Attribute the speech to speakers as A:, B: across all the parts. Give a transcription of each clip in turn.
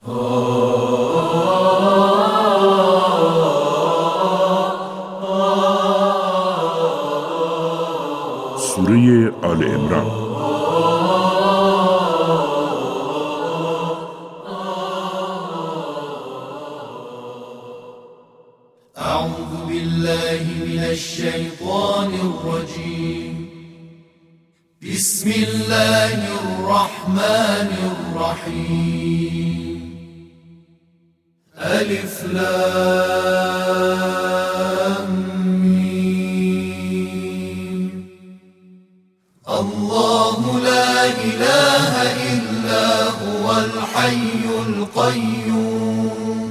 A: سوره آل عمران.
B: اعوذ بالله من الشیطان الرجیم. بسم الله الرحمن الرحیم. الف لام میم. الله لا اله الا هو الحي القيوم.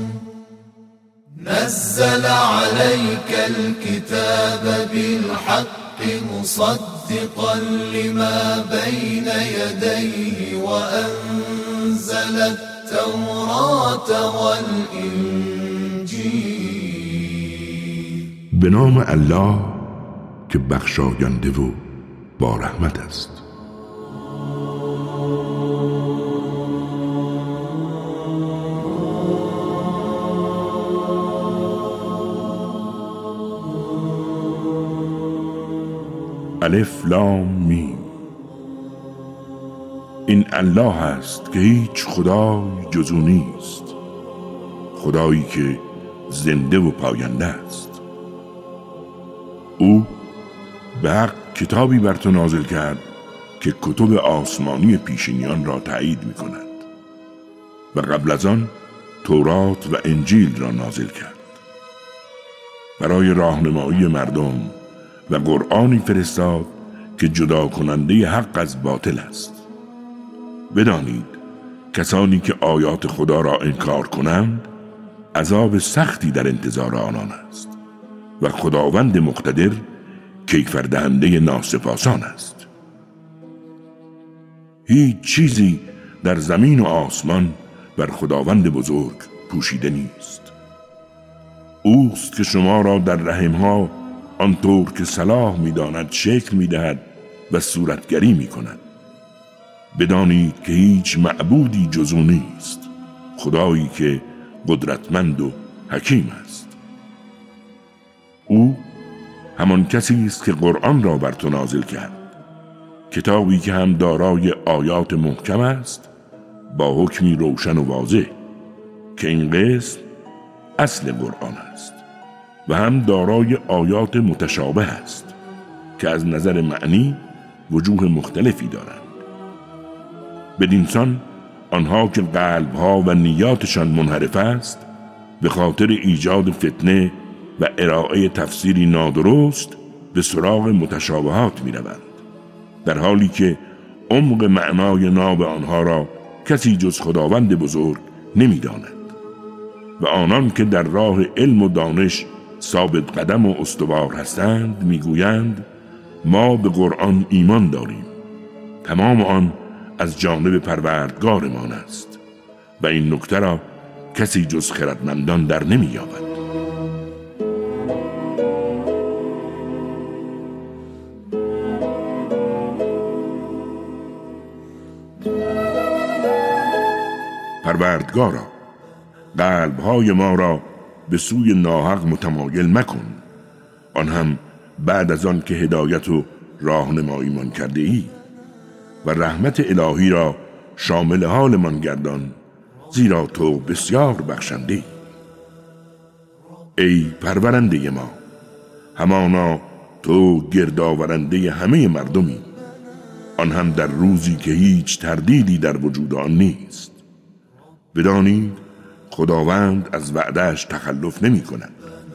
B: نزل عليك الكتاب بالحق مصدقا لما بين يديه وأنزل التوراة والإنجيل.
A: به نام الله که بخشاینده و با رحمت است. الف لام میم. این الله است که هیچ خدای جز او نیست، خدایی که زنده و پاینده است. او به حق کتابی بر تو نازل کرد که کتب آسمانی پیشینیان را تایید می کند و قبل از آن تورات و انجیل را نازل کرد برای راهنمایی مردم و قرآنی فرستاد که جدا کننده حق از باطل است. بدانید کسانی که آیات خدا را انکار کنند عذاب سختی در انتظار آنان است و خداوند مقتدر کیفردهنده ناسپاسان است. هیچ چیزی در زمین و آسمان بر خداوند بزرگ پوشیده نیست. اوست که شما را در رحمها آنطور که صلاح می‌داند شکل می‌دهد و صورتگری می‌کند. بدانید که هیچ معبودی جز او نیست، خدایی که قدرتمند و حکیم است. او همان کسی است که قرآن را بر تو نازل کرد، کتابی که هم دارای آیات محکم است با حکمی روشن و واضح که این قسم اصل قرآن است و هم دارای آیات متشابه است که از نظر معنی وجوه مختلفی دارند. بدینسان آنها که قلبها و نیاتشان منحرف است به خاطر ایجاد فتنه و ارائه تفسیری نادرست به سراغ متشابهات می روند، در حالی که عمق معنای ناب آنها را کسی جز خداوند بزرگ نمی داند. و آنان که در راه علم و دانش ثابت قدم و استوار هستند میگویند ما به قرآن ایمان داریم، تمام آن از جانب پروردگارمان است و این نکته را کسی جز خردمندان در نمی‌یابد. پروردگارا قلب‌های ما را به سوی ناحق متمایل مکن، آن هم بعد از آن که هدایت و راهنماییمان کرده ای، و رحمت الهی را شامل حالمان گردان، زیرا تو بسیار بخشنده ای. ای پرورنده ما، همانا تو گردآورنده همه مردمی، آن هم در روزی که هیچ تردیدی در وجود آن نیست. بدانید خداوند از وعدهش تخلف نمی کند.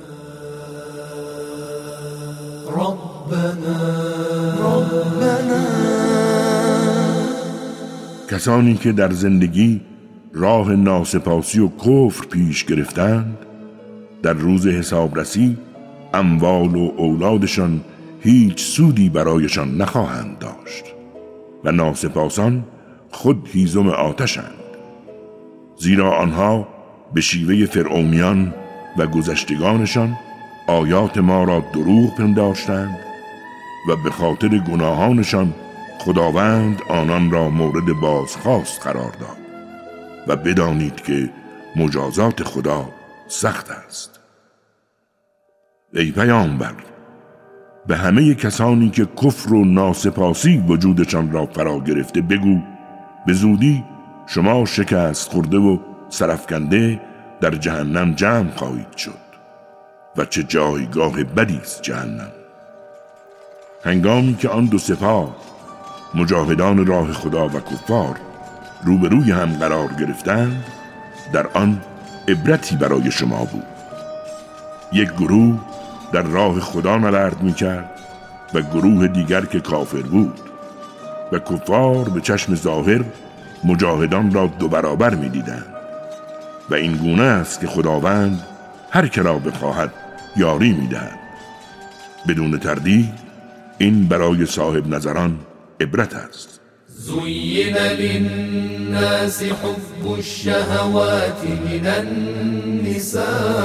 A: کسانی که در زندگی راه ناسپاسی و کفر پیش گرفتند، در روز حسابرسی اموال و اولادشان هیچ سودی برایشان نخواهند داشت و ناسپاسان خود هیزم آتشند، زیرا آنها به شیوه فرعونیان و گذشتگانشان آیات ما را دروغ پنداشتند و به خاطر گناهانشان خداوند آنان را مورد بازخواست قرار داد و بدانید که مجازات خدا سخت است. ای پیامبر، به همه کسانی که کفر و ناسپاسی وجودشان را فرا گرفته بگو به زودی شما شکست خورده و سرافکنده در جهنم جمع خواهید شد و چه جایگاه بدی است جهنم. هنگامی که آن دو سپاه مجاهدان راه خدا و کفار روبروی هم قرار گرفتند، در آن عبرتی برای شما بود. یک گروه در راه خدا نبرد می‌کرد و گروه دیگر که کافر بود و کفار به چشم ظاهر مجاهدان را دو برابر می‌دیدند و این گونه است که خداوند هر که را بخواهد یاری می‌دهد. بدون تردید این برای صاحب نظران عبرت است.
B: زين للناس حب الشهوات من النساء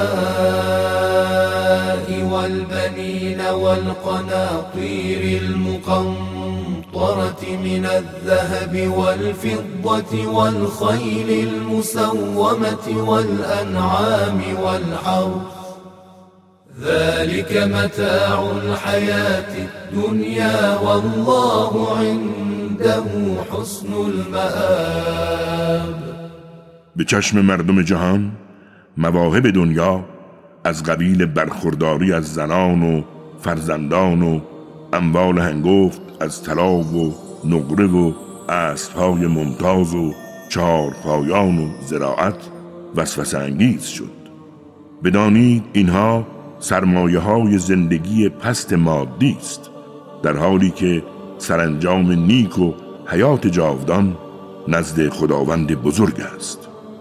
B: والبنين والقناطير المقنطرة من الذهب والفضة والخيل المسومة والأنعام والحرث ذلك متاع الحياة الدنيا والله عنده حسن المآب.
A: به چشم مردم جهان مواهب دنیا از قبیل برخورداری از زنان و فرزندان و اموال هنگفت از طلا و نقره و اسب‌های ممتاز و چهارپایان و زراعت وسوسه انگیز شد. بدانید اینها سرمایه‌های زندگی پست مادی است، در حالی که سرانجام نیک و حیات جاودان نزد خداوند بزرگ است.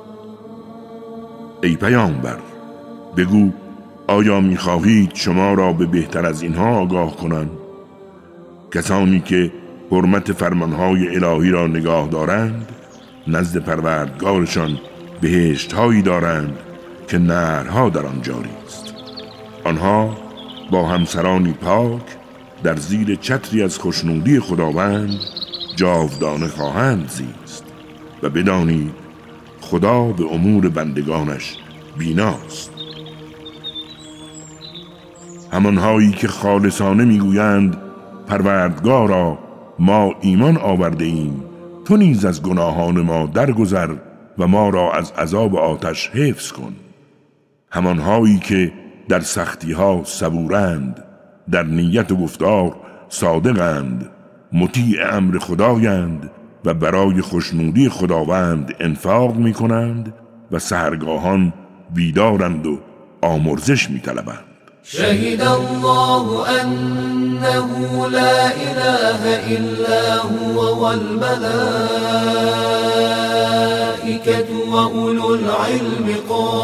A: ای پیامبر، بگو آیا می‌خواهید شما را به بهتر از اینها آگاه کنند؟ کسانی که حرمت فرمانهای الهی را نگاه دارند نزد پروردگارشان بهشت‌هایی دارند که نهرها در آن جاری است. آنها با همسرانی پاک در زیر چتری از خوشنودی خداوند جاودانه خواهند زیست و بدانید خدا به امور بندگانش بیناست. همانهایی که خالصانه میگویند پروردگارا ما ایمان آورده ایم، تو نیز از گناهان ما درگذر و ما را از عذاب آتش حفظ کن. همانهایی که در سختی ها صبورند، در نیت و گفتار صادقند، مطیع امر خدایند و برای خوشنودی خداوند انفاق می کنند و سحرگاهان بیدارند و آمرزش می طلبند.
B: شهد الله أنه لا إله إلا هو والملائكة وأولو العلم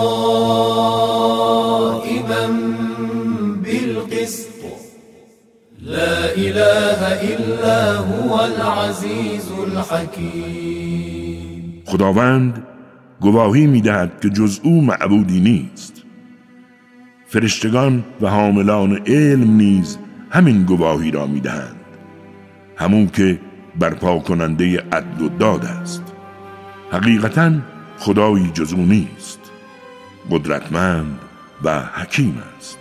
B: قائما بالقسط لا إله إلا هو العزيز الحكيم.
A: خداوند گواهی می‌دهد که جز او معبودی نیست. فرشتگان و حاملان علم نیز همین گواهی را می‌دهند، همون که برپا کننده عدل و داد است. حقیقتاً خدایی جز او نیست، قدرتمند و حکیم است.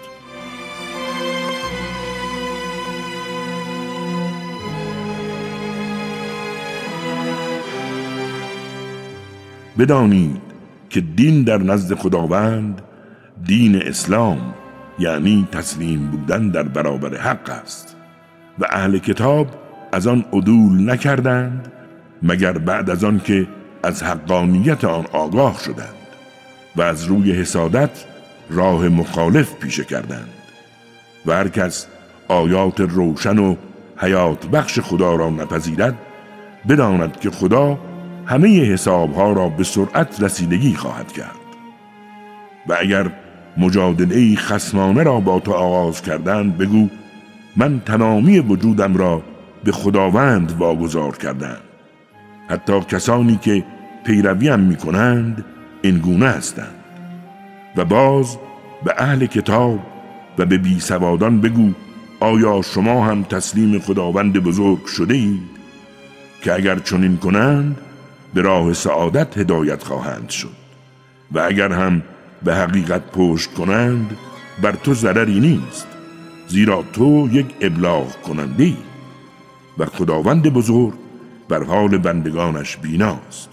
A: بدانید که دین در نزد خداوند دین اسلام، یعنی تسلیم بودن در برابر حق است و اهل کتاب از آن عدول نکردند مگر بعد از آن که از حقانیت آن آگاه شدند و از روی حسادت راه مخالف پیشه کردند. و هر کس آیات روشن و حیات بخش خدا را نپذیرد بداند که خدا همه حسابها را به سرعت رسیدگی خواهد کرد. و اگر مجادله‌ای خصمانه را با تو آغاز کردند بگو من تمامی وجودم را به خداوند واگذار کردم. حتی کسانی که پیرویم می کنند این گونه هستند. و باز به اهل کتاب و به بی سوادان بگو آیا شما هم تسلیم خداوند بزرگ شده اید؟ که اگر چنین کنند به راه سعادت هدایت خواهند شد و اگر هم به حقیقت پشت کنند بر تو ضرری نیست، زیرا تو یک ابلاغ کننده‌ای و خداوند بزرگ بر حال بندگانش بیناست.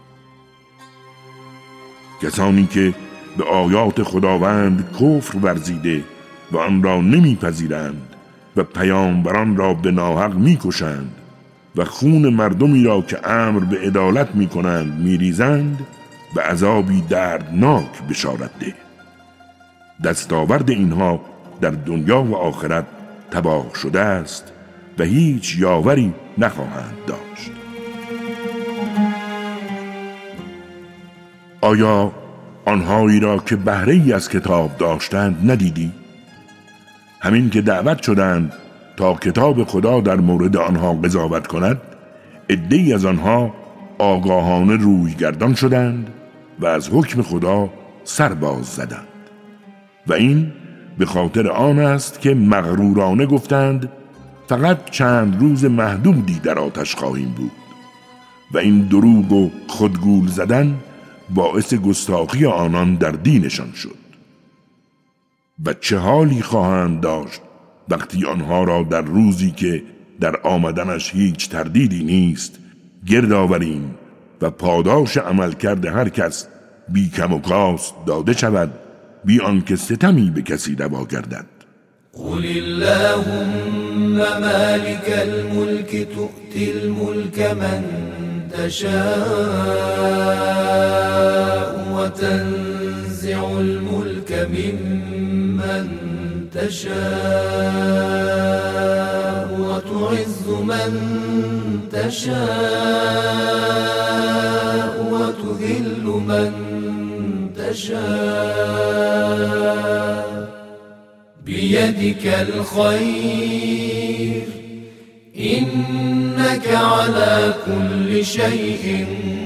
A: کسانی که به آیات خداوند کفر ورزیده و آن را نمیپذیرند و پیامبران را به ناحق میکشند و خون مردمی را که امر به عدالت میکنند میریزند، به عذابی دردناک بشارت ده. دستاورد اینها در دنیا و آخرت تباه شده است و هیچ یاوری نخواهند داشت. آیا آنهایی را که بهره‌ای از کتاب داشتند ندیدی؟ همین که دعوت شدند تا کتاب خدا در مورد آنها قضاوت کند، عده‌ای از آنها آگاهانه روی گردان شدند و از حکم خدا سر باز زدند. و این به خاطر آن است که مغرورانه گفتند فقط چند روز محدودی در آتش خواهیم بود و این دروغ و خودگول زدن باعث گستاخی آنان در دینشان شد. و چه حالی خواهند داشت وقتی آنها را در روزی که در آمدنش هیچ تردیدی نیست گرد آوریم و پاداش عمل کرده هر کس بی کم و کاست داده شود، بی آنکه ستمی به کسی روا گردد.
B: قل اللهم مالك الملك تؤتي الملك من تشاء وتنزع الملك ممن تشاء وتعز من تشاء وتذل من تشاء بيدك الخير إنك على كل شيء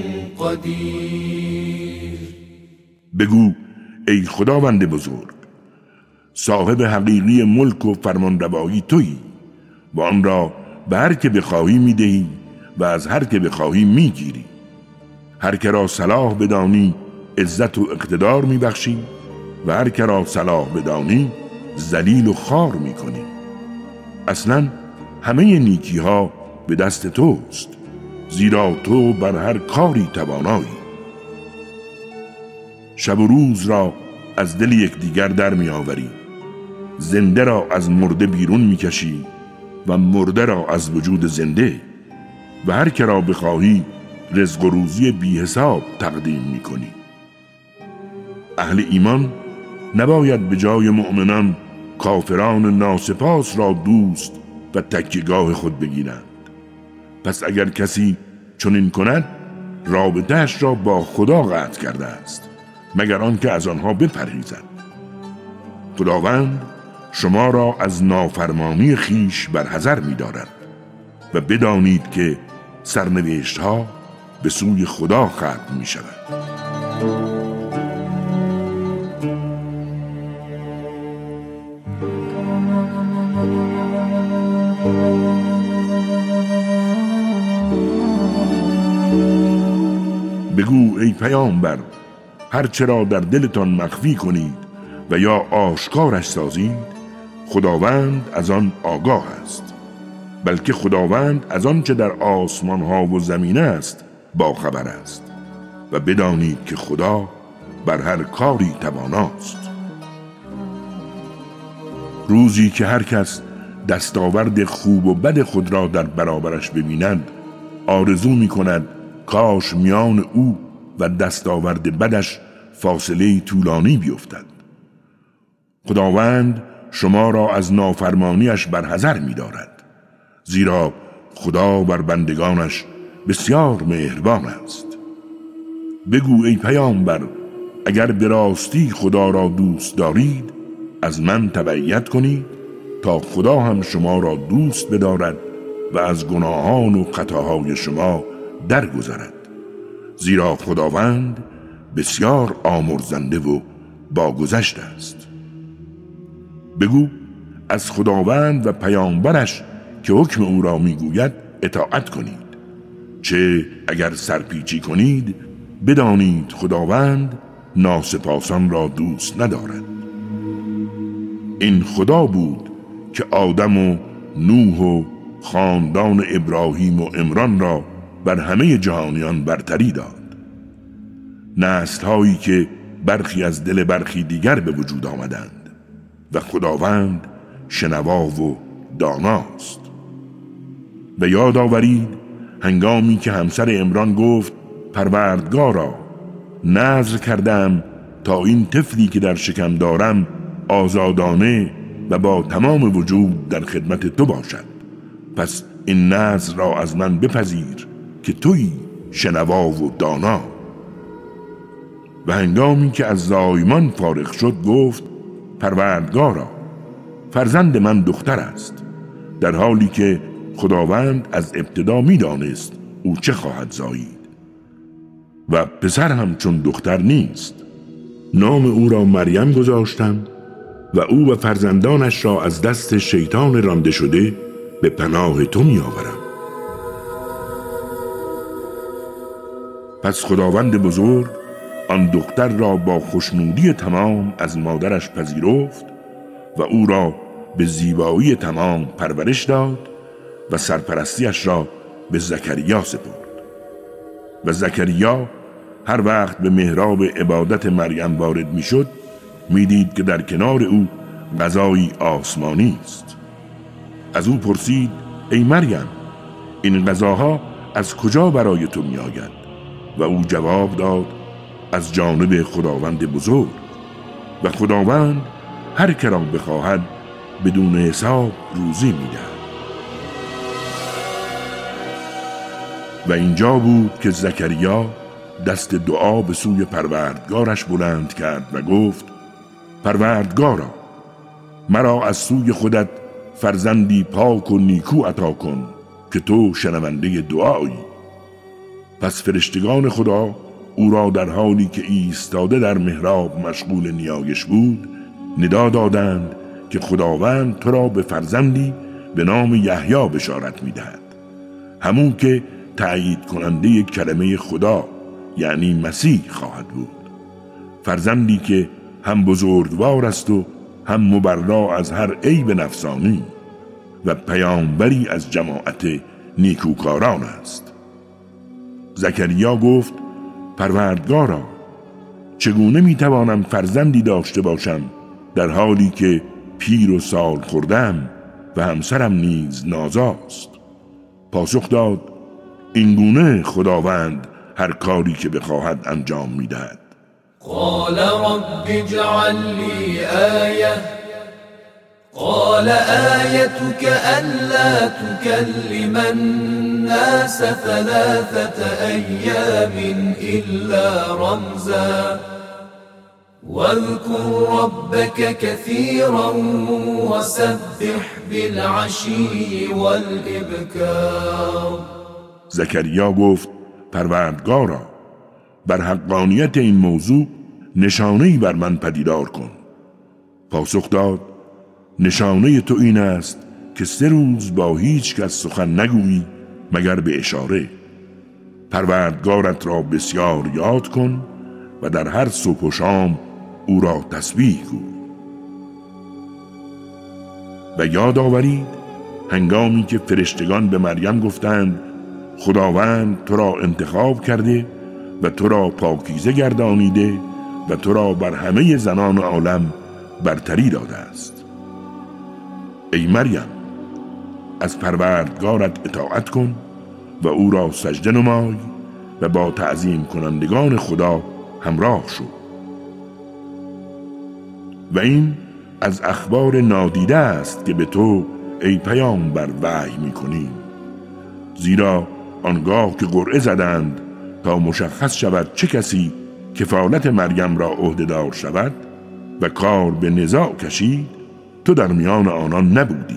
B: قدیر.
A: بگو ای خداوند بزرگ، صاحب حقیقی ملک و فرمانروایی تویی و آن را به هر که بخواهی میدهی و از هر که بخواهی میگیری. هر که را صلاح بدانی عزت و اقتدار میبخشی و هر که را صلاح بدانی ذلیل و خوار میکنی. اصلا همه نیکی ها به دست توست، زیرا تو بر هر کاری توانایی. شب و روز را از دل یکدیگر در میآوری، زنده را از مرده بیرون میکشی و مرده را از وجود زنده، و هر که را بخواهی رزق و روزی بی حساب تقدیم میکنی. اهل ایمان نباید به جای مؤمنان کافران ناسپاس را دوست و تکیه‌گاه خود بگیرند. پس اگر کسی چنین کند رابطه‌اش را با خدا قطع کرده است، مگر آنکه از آنها بپرهیزد. خداوند شما را از نافرمانی خیش برحذر می‌دارد و بدانید که سرنوشت‌ها به سوی خدا ختم می‌شود. بگو ای پیامبر، هر چرا در دلتان مخفی کنید و یا آشکارش سازید، خداوند از آن آگاه است. بلکه خداوند از آن چه در آسمان ها و زمین است با خبر است و بدانید که خدا بر هر کاری تواناست. روزی که هر کس دستاورد خوب و بد خود را در برابرش ببیند، آرزو می کند کاش میان او و دستاورد بدش فاصله طولانی بیفتد. خداوند شما را از نافرمانیش برحذر می دارد، زیرا خدا بر بندگانش بسیار مهربان است. بگو ای پیامبر، اگر به راستی خدا را دوست دارید از من تبعیت کنید تا خدا هم شما را دوست بدارد و از گناهان و خطاهای شما درگذرد، زیرا خداوند بسیار آمرزنده و باگذشت است. بگو از خداوند و پیامبرش که حکم او را میگوید اطاعت کنید چه اگر سرپیچی کنید بدانید خداوند ناسپاسان را دوست ندارد. این خدا بود که آدم و نوح و خاندان ابراهیم و عمران را بر همه جهانیان برتری داد، نسل‌هایی که برخی از دل برخی دیگر به وجود آمدند و خداوند شنوا و داناست. و یاد آورید هنگامی که همسر عمران گفت پروردگارا نذر کردم تا این طفلی که در شکم دارم آزادانه و با تمام وجود در خدمت تو باشد، پس این نذر را از من بپذیر که تویی شنوا و دانا. و هنگامی که از زایمان فارغ شد گفت پروردگارا فرزند من دختر است، در حالی که خداوند از ابتدا می دانست او چه خواهد زایید و پسر هم چون دختر نیست. نام او را مریم گذاشتم و او و فرزندانش را از دست شیطان رانده شده به پناه تو می آورم. پس خداوند بزرگ آن دختر را با خوشنودی تمام از مادرش پذیرفت و او را به زیبایی تمام پرورش داد و سرپرستیش را به زکریا سپرد. و زکریا هر وقت به محراب عبادت مریم وارد می شد می دید که در کنار او غذایی آسمانی است. از او پرسید ای مریم این غذاها از کجا برای تو می آید؟ و او جواب داد از جانب خداوند بزرگ و خداوند هر که را بخواهد بدون حساب روزی می دهد. و اینجا بود که زکریا دست دعا به سوی پروردگارش بلند کرد و گفت پروردگارا مرا از سوی خودت فرزندی پاک و نیکو عطا کن که تو شنونده دعایی. پس فرشتگان خدا او را در حالی که ایستاده در محراب مشغول نیایش بود ندا دادند که خداوند تو را به فرزندی به نام یحیی بشارت می‌دهد، همون که تأیید کننده کلمه خدا یعنی مسیح خواهد بود، فرزندی که هم بزرگوار است و هم مبرا از هر عیب نفسانی و پیامبری از جماعت نیکوکاران است. زکریا گفت پروردگارا چگونه میتوانم فرزندی داشته باشم در حالی که پیر و سال خوردم و همسرم نیز نازاست؟ پاسخ داد اینگونه خداوند هر کاری که بخواهد انجام میدهد.
B: قال رب اجعل لی آیه قال آیتك ألا تكلم الناس 3 أيام إلا رمزا واذكر ربك كثيرا وسبح بالعشي والإبكار.
A: زکریا گفت پروردگارا بر حقانیت این موضوع نشانه‌ای بر من پدیدار کن. پاسخ داد نشانه تو این است که 3 روز با هیچ کس سخن نگویی مگر به اشاره. پروردگارت را بسیار یاد کن و در هر صبح و شام او را تسبیح گوی. و یاد آورید هنگامی که فرشتگان به مریم گفتند خداوند تو را انتخاب کرده و تو را پاکیزه گردانیده و تو را بر همه زنان عالم برتری داده است. ای مریم از پروردگارت اطاعت کن و او را سجده نمای و با تعظیم کنندگان خدا همراه شو. و این از اخبار نادیده است که به تو ای پیامبر وحی می‌کنیم، زیرا آنگاه که قرعه زدند تا مشخص شود چه کسی کفالت مریم را عهده‌دار شود و کار به نزاع کشید تو در میان آنان نبودی.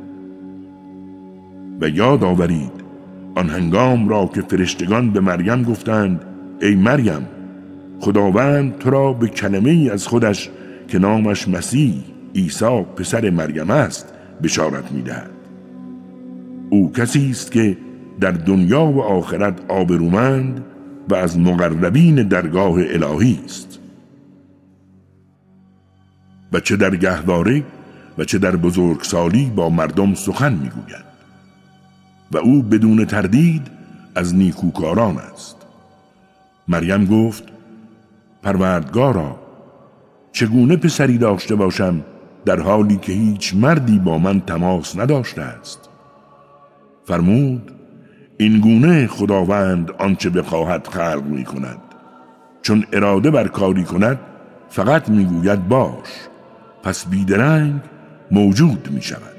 A: و یاد آورید آن هنگام را که فرشتگان به مریم گفتند ای مریم خداوند تو را به کلمه‌ای از خودش که نامش مسیح عیسی پسر مریم است بشارت می‌دهد. او کسی است که در دنیا و آخرت آبرومند و از مقربین درگاه الهی است و چه در گهواره و چه در بزرگسالی با مردم سخن میگوید و او بدون تردید از نیکوکاران است. مریم گفت: پروردگارا، چگونه پسری داشته باشم در حالی که هیچ مردی با من تماس نداشته است؟ فرمود: این گونه خداوند آنچه بخواهد خلق می کند، چون اراده بر کاری کند فقط می گوید باش، پس بیدرنگ موجود می شود.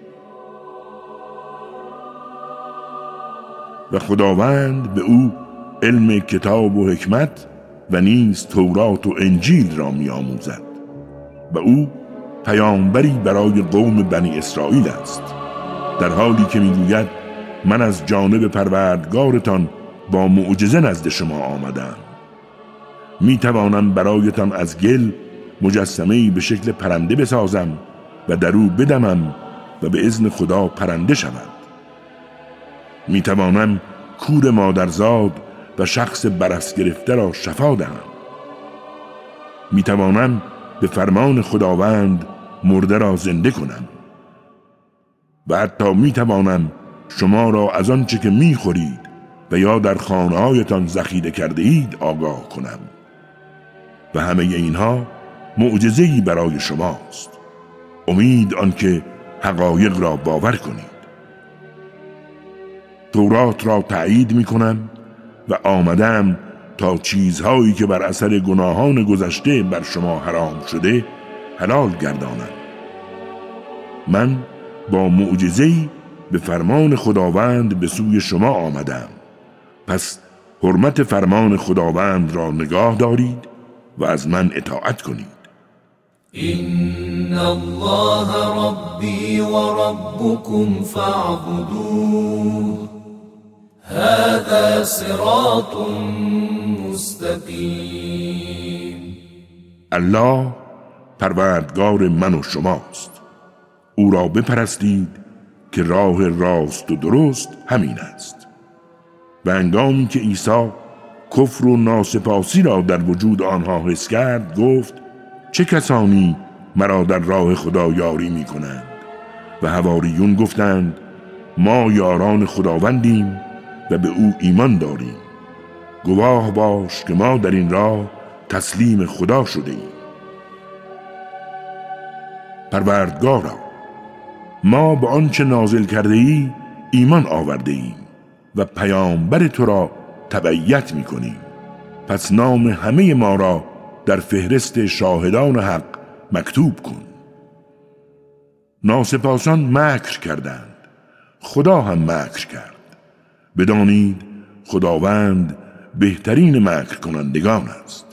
A: و خداوند به او علم کتاب و حکمت و نیز تورات و انجیل را می آموزد و او پیامبری برای قوم بنی اسرائیل است، در حالی که می گوید من از جانب پروردگارتان با معجزه نزد شما آمدم. می توانم برایتان از گل مجسمه‌ای به شکل پرنده بسازم و در او بدمم و به اذن خدا پرنده شود. می توانم کور مادرزاد و شخص برس گرفته را شفا دهم. می توانم به فرمان خداوند مرده را زنده کنم و حتی می توانم شما را از آنچه که می خورید و یا در خانه‌هایتان ذخیره کرده اید آگاه کنم و همه اینها معجزه‌ای برای شماست. امید آنکه حقایق را باور کنید. تورات را تایید می کنم و آمدم تا چیزهایی که بر اثر گناهان گذشته بر شما حرام شده حلال گردانم. من با معجزه‌ای به فرمان خداوند به سوی شما آمدم، پس حرمت فرمان خداوند را نگاه دارید و از من اطاعت کنید.
B: إن الله ربي وربكم فاعبدوه هذا صراط مستقیم.
A: الله پروردگار من و شماست، او را بپرستید که راه راست و درست همین است. و هنگامی که عیسی کفر و ناسپاسی را در وجود آنها حس کرد گفت: چه کسانی مرا در راه خدا یاری می کنند؟ و حواریون گفتند: ما یاران خداوندیم و به او ایمان داریم. گواه باش که ما در این راه تسلیم خدا شده ایم. پروردگارا، ما به آنچه نازل کرده ای ایمان آورده ایم و پیامبر تو را تبعیت می کنیم، پس نام همه ما را در فهرست شاهدان حق مکتوب کن. ناسپاسان مکر کردند، خدا هم مکر کرد. بدانید خداوند بهترین مکر کنندگان است.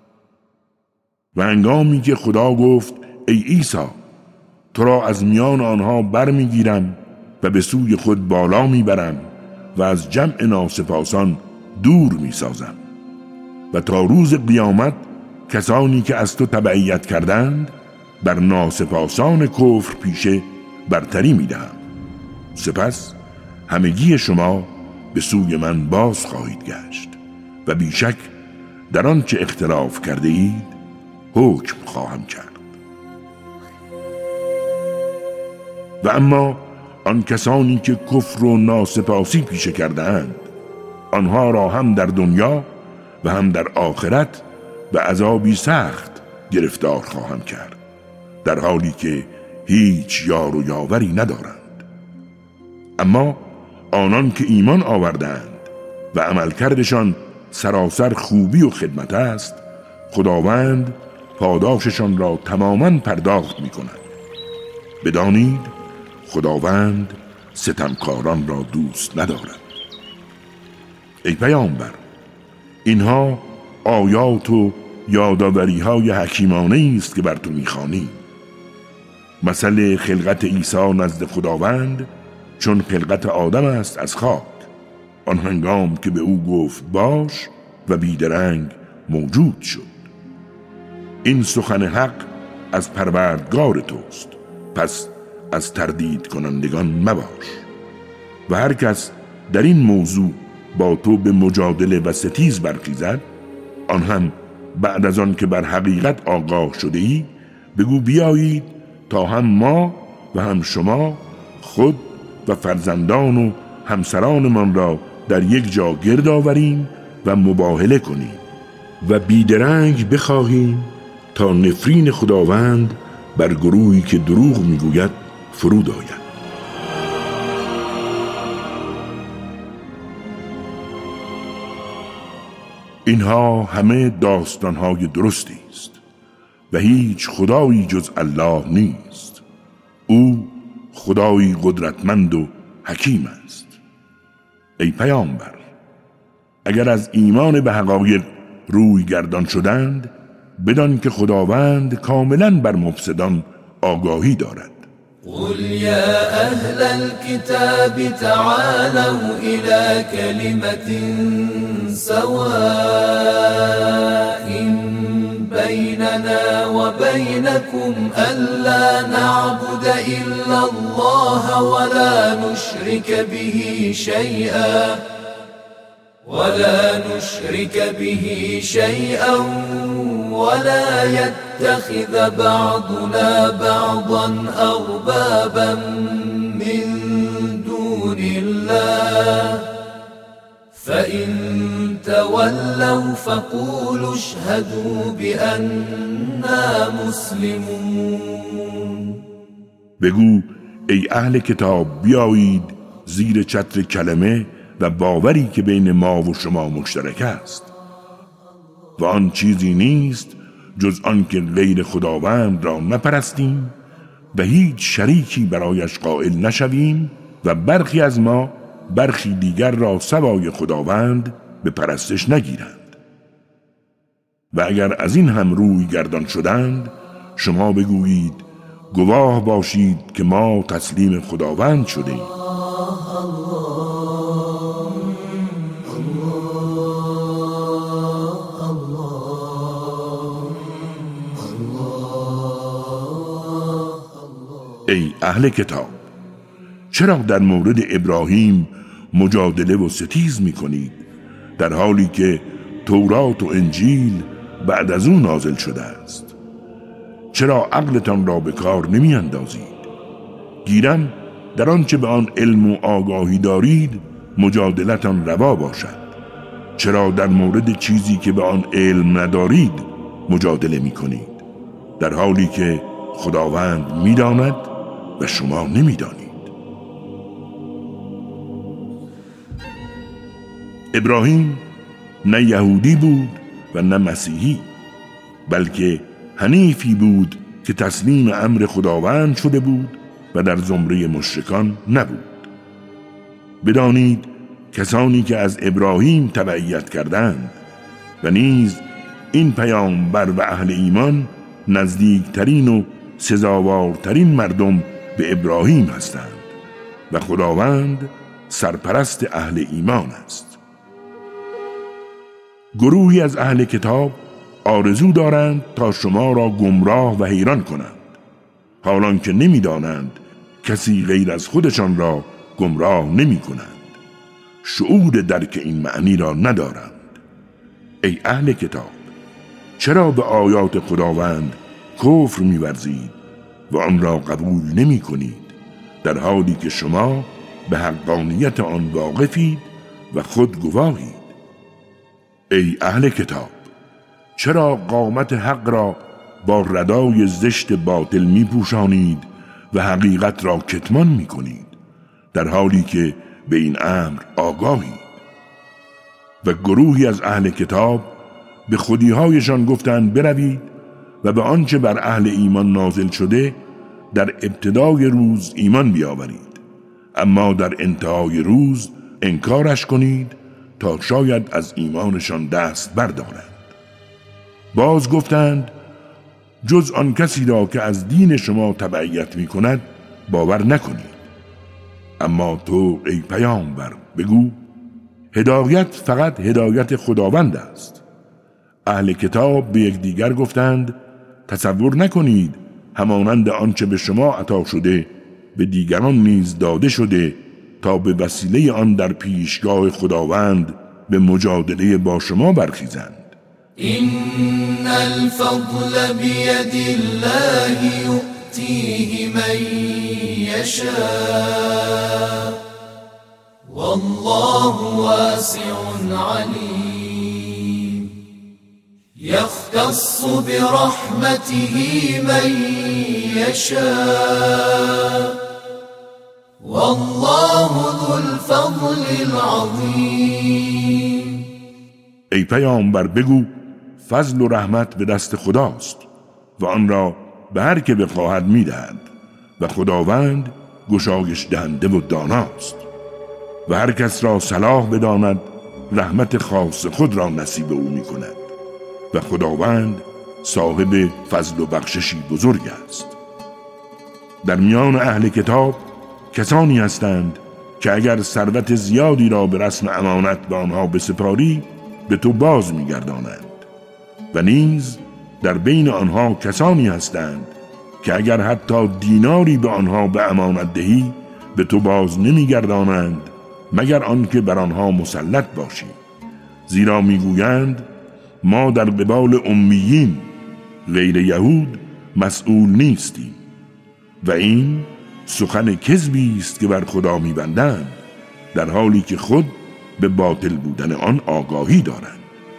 A: و هنگامی که خدا گفت: ای عیسی، تو را از میان آنها برمیگیرم و به سوی خود بالا میبرم و از جمع ناسپاسان دور میسازم و تا روز قیامت کسانی که از تو تبعیت کردند بر ناسپاسان کفر پیشه برتری میدهم. سپس همگی شما به سوی من باز خواهید گشت و بیشک در آنچه اختلاف کرده اید حکم خواهم کرد. و اما آن کسانی که کفر و ناسپاسی پیشه کردند، آنها را هم در دنیا و هم در آخرت به عذابی سخت گرفتار خواهم کرد، در حالی که هیچ یار و یاوری ندارند. اما آنان که ایمان آوردند و عملکردشان سراسر خوبی و خدمت است، خداوند پاداششان را تماما پرداخت می کند. بدانید خداوند ستمکاران را دوست ندارد. ای پیامبر، اینها آیات و یادآوری‌های حکیمانه است که بر تو می‌خوانیم. مثل خلقت عیسی نزد خداوند چون خلقت آدم است از خاک، آن هنگام که به او گفت باش و بیدرنگ موجود شد. این سخن حق از پروردگار توست، پس از تردید کنندگان مباش. و هر کس در این موضوع با تو به مجادله و ستیز برخیزد، آن هم بعد از آن که بر حقیقت آگاه شده ای، بگو بیایید تا هم ما و هم شما خود و فرزندان و همسرانمان را در یک جا گرد آوریم و مباهله کنیم و بیدرنگ بخواهیم تا نفرین خداوند بر گروهی که دروغ میگوید فرود آید. اینها همه داستانهای درستی است و هیچ خدایی جز الله نیست. او خدایی قدرتمند و حکیم است. ای پیامبر، اگر از ایمان به حقایق روی گردان شدند، بدان که خداوند کاملا بر مفسدان آگاهی دارد.
B: قل يا أهل الكتاب تعالوا إلى كلمة سواء بيننا وبينكم ألا نعبد إلا الله ولا نشرك به شيئا ولا يتخذ بعضنا بعضا أربابا من دون الله فإن تولوا فقولوا اشهدوا بأننا مسلمون.
A: بگو ای اهل کتاب، بیایید زیر چتر کلمه و باوری که بین ما و شما مشترک است و آن چیزی نیست جز آن که غیر خداوند را نپرستیم و هیچ شریکی برایش قائل نشویم و برخی از ما برخی دیگر را سوای خداوند به پرستش نگیرند. و اگر از این هم روی گردان شدند، شما بگویید گواه باشید که ما تسلیم خداوند شدیم. ای اهل کتاب، چرا در مورد ابراهیم مجادله و ستیز می کنید در حالی که تورات و انجیل بعد از او نازل شده است؟ چرا عقلتان را به کار نمی اندازید؟ گیرم در آنچه به آن علم و آگاهی دارید مجادلتان روا باشد. چرا در مورد چیزی که به آن علم ندارید مجادله می کنید در حالی که خداوند می داند و شما نمی دانید؟ ابراهیم نه یهودی بود و نه مسیحی، بلکه حنیفی بود که تسلیم امر خداوند شده بود و در زمره مشرکان نبود. بدانید کسانی که از ابراهیم تبعیت کردند و نیز این پیامبر و اهل ایمان نزدیکترین و سزاوارترین مردم به ابراهیم هستند و خداوند سرپرست اهل ایمان است. گروهی از اهل کتاب آرزو دارند تا شما را گمراه و حیران کنند، حالان که نمی دانند کسی غیر از خودشان را گمراه نمی کنند، شعور درک این معنی را ندارند. ای اهل کتاب، چرا به آیات خداوند کفر می ورزید و آن را قبول نمی کنید در حالی که شما به حقانیت آن واقفید و خود گواهید؟ ای اهل کتاب، چرا قامت حق را با ردای زشت باطل می پوشانید و حقیقت را کتمان می کنید در حالی که به این امر آگاهید؟ و گروهی از اهل کتاب به خودیهایشان گفتند بروید و به آنچه بر اهل ایمان نازل شده در ابتدای روز ایمان بیاورید، اما در انتهای روز انکارش کنید تا شاید از ایمانشان دست بردارند. باز گفتند جز آن کسی را که از دین شما تبعیت می کند باور نکنید. اما تو ای پیامبر بگو هدایت فقط هدایت خداوند است. اهل کتاب به یکدیگر گفتند تصور نکنید همانند آنچه به شما عطا شده به دیگران نیز داده شده تا به وسیله آن در پیشگاه خداوند به مجادله با شما برخیزند.
B: این الفضل بید الله یؤتیه من یشاء والله واسع علیم یختص برحمته من یشاء والله ذو الفضل العظیم.
A: ای پیامبر بگو فضل و رحمت به دست خداست و آن را به هر که بخواهد میدهد و خداوند گشایش دهنده و داناست و هر کس را صلاح بداند رحمت خاص خود را نصیب او می کند و خداوند صاحب فضل و بخششی بزرگ است. در میان اهل کتاب کسانی هستند که اگر ثروت زیادی را به رسم امانت به آنها بسپاری به تو باز می گردانند و نیز در بین آنها کسانی هستند که اگر حتی دیناری به آنها به امانت دهی به تو باز نمی گردانند مگر آنکه بر آنها مسلط باشی، زیرا میگویند ما در قبال امیین غیر یهود مسئول نیستیم و این سخن کذبی است که بر خدا میبندند در حالی که خود به باطل بودن آن آگاهی دارند.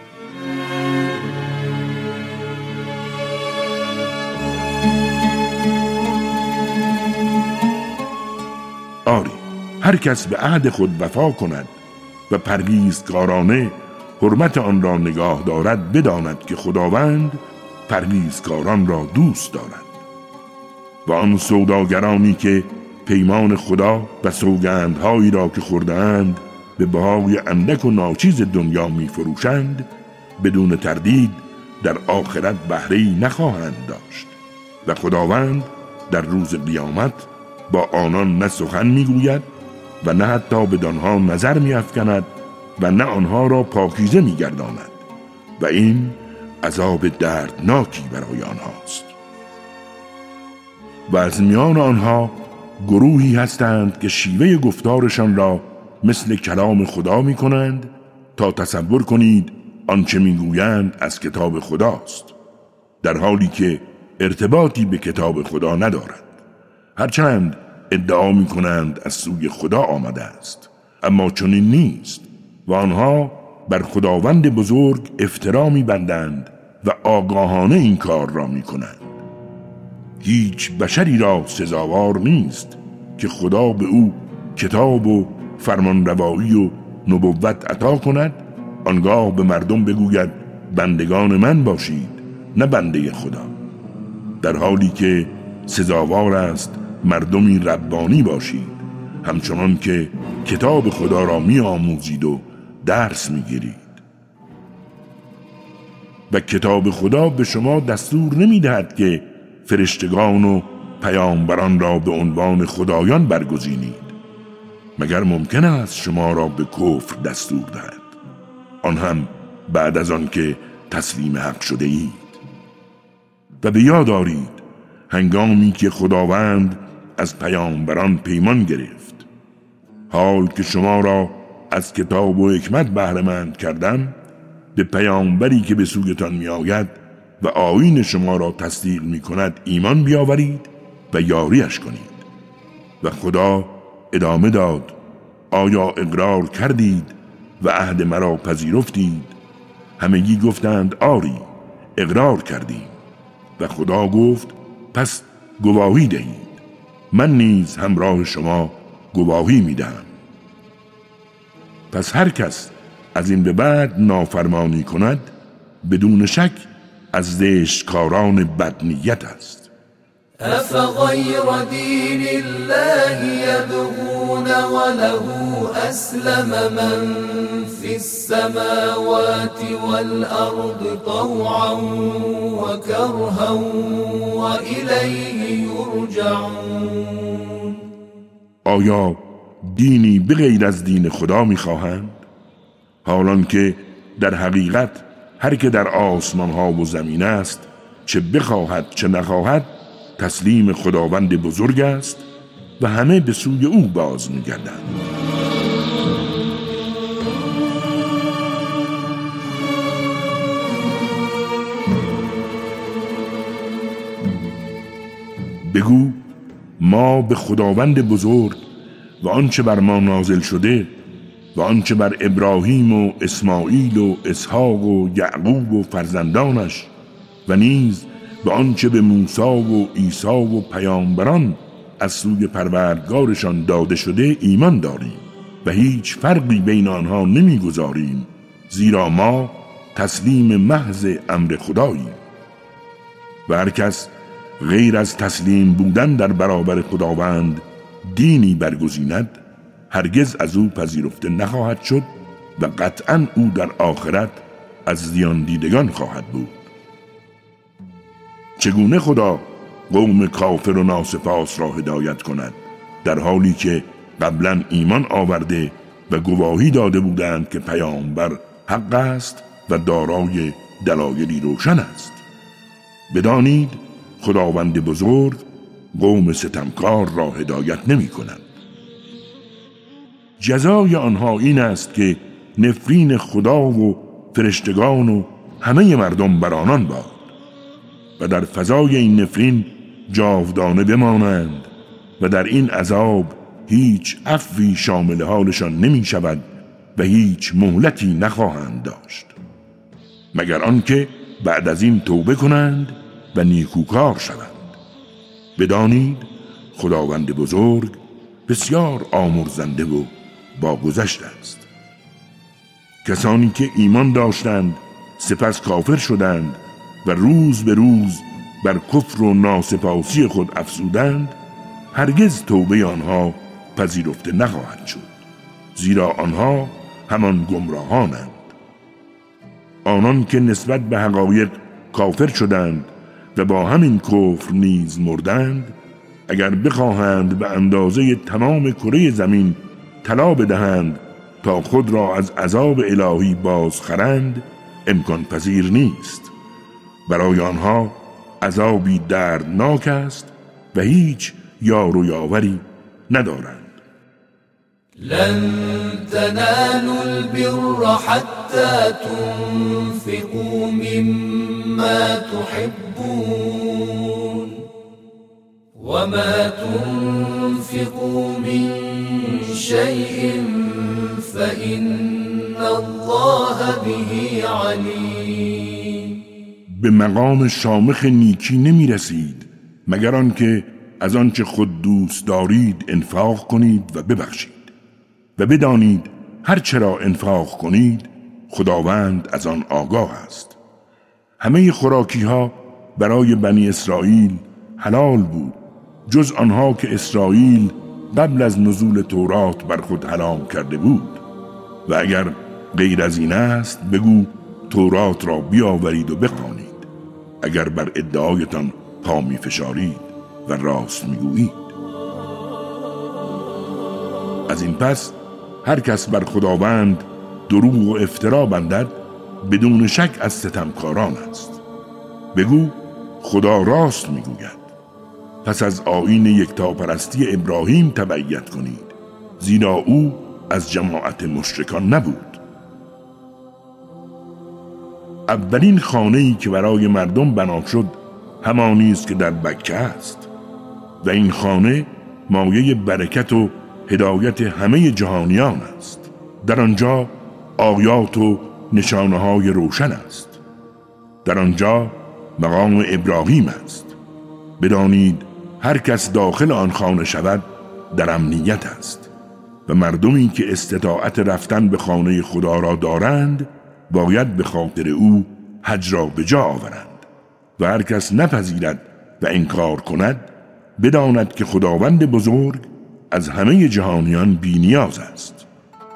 A: آری هر کس به عهد خود وفا کند و پرهیزکارانه حرمت آن را نگاه دارد بداند که خداوند پرهیزکاران را دوست دارد. و آن سوداگرانی که پیمان خدا و سوگندهایی را که خورده‌اند به بهای اندک و ناچیز دنیا می فروشند بدون تردید در آخرت بهره‌ای نخواهند داشت و خداوند در روز قیامت با آنان نه سخن میگوید و نه حتی بدانها نظر میافکند و نه آنها را پاکیزه میگرداند و این عذاب دردناکی برای آنهاست. و از میان آنها گروهی هستند که شیوه گفتارشان را مثل کلام خدا میکنند تا تصور کنید آنچه میگویند از کتاب خداست، در حالی که ارتباطی به کتاب خدا ندارد، هرچند ادعا میکنند از سوی خدا آمده است، اما چنین نیست و آنها بر خداوند بزرگ افترا میبندند و آگاهانه این کار را میکنند. هیچ بشری را سزاوار نیست که خدا به او کتاب و فرمانروایی و نبوت عطا کند آنگاه به مردم بگوید بندگان من باشید نه بنده خدا، در حالی که سزاوار است مردمی ربانی باشید همچنان که کتاب خدا را می آموزید و درس می گیرید. و کتاب خدا به شما دستور نمی دهد که فرشتگان و پیامبران را به عنوان خدایان برگزینید مگر ممکن است شما را به کفر دستور دهد، آن هم بعد از آن که تسلیم حق شده اید. و به یاد آرید هنگامی که خداوند از پیامبران پیمان گرفت حال که شما را از کتاب و حکمت بهره‌مند کردم به پیامبری که به سویتان می آید و آیین شما را تصدیق می کند ایمان بیاورید و یاریش کنید. و خدا ادامه داد آیا اقرار کردید و عهد مرا پذیرفتید؟ همگی گفتند آری اقرار کردیم. و خدا گفت پس گواهی دهید، من نیز همراه شما گواهی میدم. پس هر کس از این به بعد نافرمانی کند بدون شک از زشتکاران بدنیت است.
B: افغیر دین الله یبغون وله اسلم من فی السماوات والارض طوعا وكرها والیه یرجعون.
A: آیا دینی بغیر از دین خدا میخواهند؟ حالان که در حقیقت هر که در آسمان ها و زمین است چه بخواهد چه نخواهد تسلیم خداوند بزرگ است و همه به سوی او باز می‌گردند. بگو ما به خداوند بزرگ و آنچه بر ما نازل شده و آنچه بر ابراهیم و اسماعیل و اسحاق و یعقوب و فرزندانش و نیز به آنچه به موسی و عیسی و پیامبران از سوی پروردگارشان داده شده ایمان داریم و هیچ فرقی بین آنها نمیگذاریم، زیرا ما تسلیم محض امر خداییم. و هر کس غیر از تسلیم بودن در برابر خداوند دینی برگزیند، هرگز از او پذیرفته نخواهد شد و قطعاً او در آخرت از زیان دیدگان خواهد بود. چگونه خدا قوم کافر و ناسپاس را هدایت کند در حالی که قبلا ایمان آورده و گواهی داده بودند که پیامبر حق است و دارای دلایلی روشن است؟ بدانید خداوند بزرگ قوم ستمکار را هدایت نمی کند. جزای آنها این است که نفرین خدا و فرشتگان و همه مردم بر آنان باد و در فضای این نفرین جاودانه بمانند و در این عذاب هیچ عفوی شامل حالشان نمی شود و هیچ مهلتی نخواهند داشت، مگر آنکه بعد از این توبه کنند و نیکوکار شوند. بدانید خداوند بزرگ بسیار آمرزنده و باگذشت است. کسانی که ایمان داشتند سپس کافر شدند و روز به روز بر کفر و ناسپاسی خود افزودند، هرگز توبه آنها پذیرفته نخواهد شد، زیرا آنها همان گمراهانند. آنان که نسبت به حقایق کافر شدند و با همین کفر نیز مردند، اگر بخواهند به اندازه تمام کره زمین طلا بدهند تا خود را از عذاب الهی بازخرند، امکان پذیر نیست. برای آنها عذابی دردناک است و هیچ یار و یاوری ندارند.
B: لن تنالوا البر حتى تنفقوا مما تحبون وما تنفقوا من شيء فإن الله به عليم.
A: به مقام شامخ نیکی نمی رسید مگر آنکه از آنچه خود دوست دارید انفاق کنید و ببخشید و بدانید هر چرا انفاق کنید خداوند از آن آگاه است. همه خوراکی ها برای بنی اسرائیل حلال بود جز آنها که اسرائیل قبل از نزول تورات بر خود حرام کرده بود. و اگر غیر از این است بگو تورات را بیاورید و بخوانید اگر بر ادعایتان پا می فشارید و راست می گویید. از این پس هر کس بر خداوند دروغ و افترا بندد بدون شک از ستمکاران است. بگو خدا راست می گوید. پس از آیین یکتاپرستی ابراهیم تبعیت کنید، زیرا او از جماعت مشرکان نبود. اولین خانه‌ای که برای مردم بنا شد همانی است که در بکه است و این خانه مایه برکت و هدایت همه جهانیان است. در آنجا آیات و نشانه‌های روشن است. در آنجا مقام ابراهیم است. بدانید هر کس داخل آن خانه شود در امنیت است و مردمی که استطاعت رفتن به خانه خدا را دارند باید به خاطر او حج را به جا آورند و هر کس نپذیرد و انکار کند بداند که خداوند بزرگ از همه جهانیان بی نیاز است.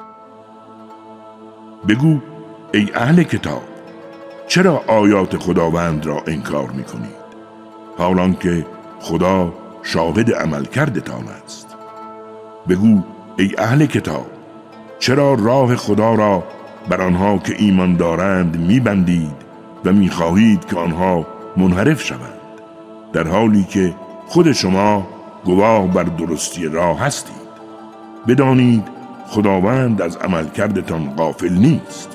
A: بگو ای اهل کتاب چرا آیات خداوند را انکار می کنید حالان که خدا شاهد عمل کردتان است؟ بگو ای اهل کتاب چرا راه خدا را بر آنها که ایمان دارند می بندید و می خواهید که آنها منحرف شوند در حالی که خود شما گواه بر درستی راه هستید؟ بدانید خداوند از عمل کردتان غافل نیست.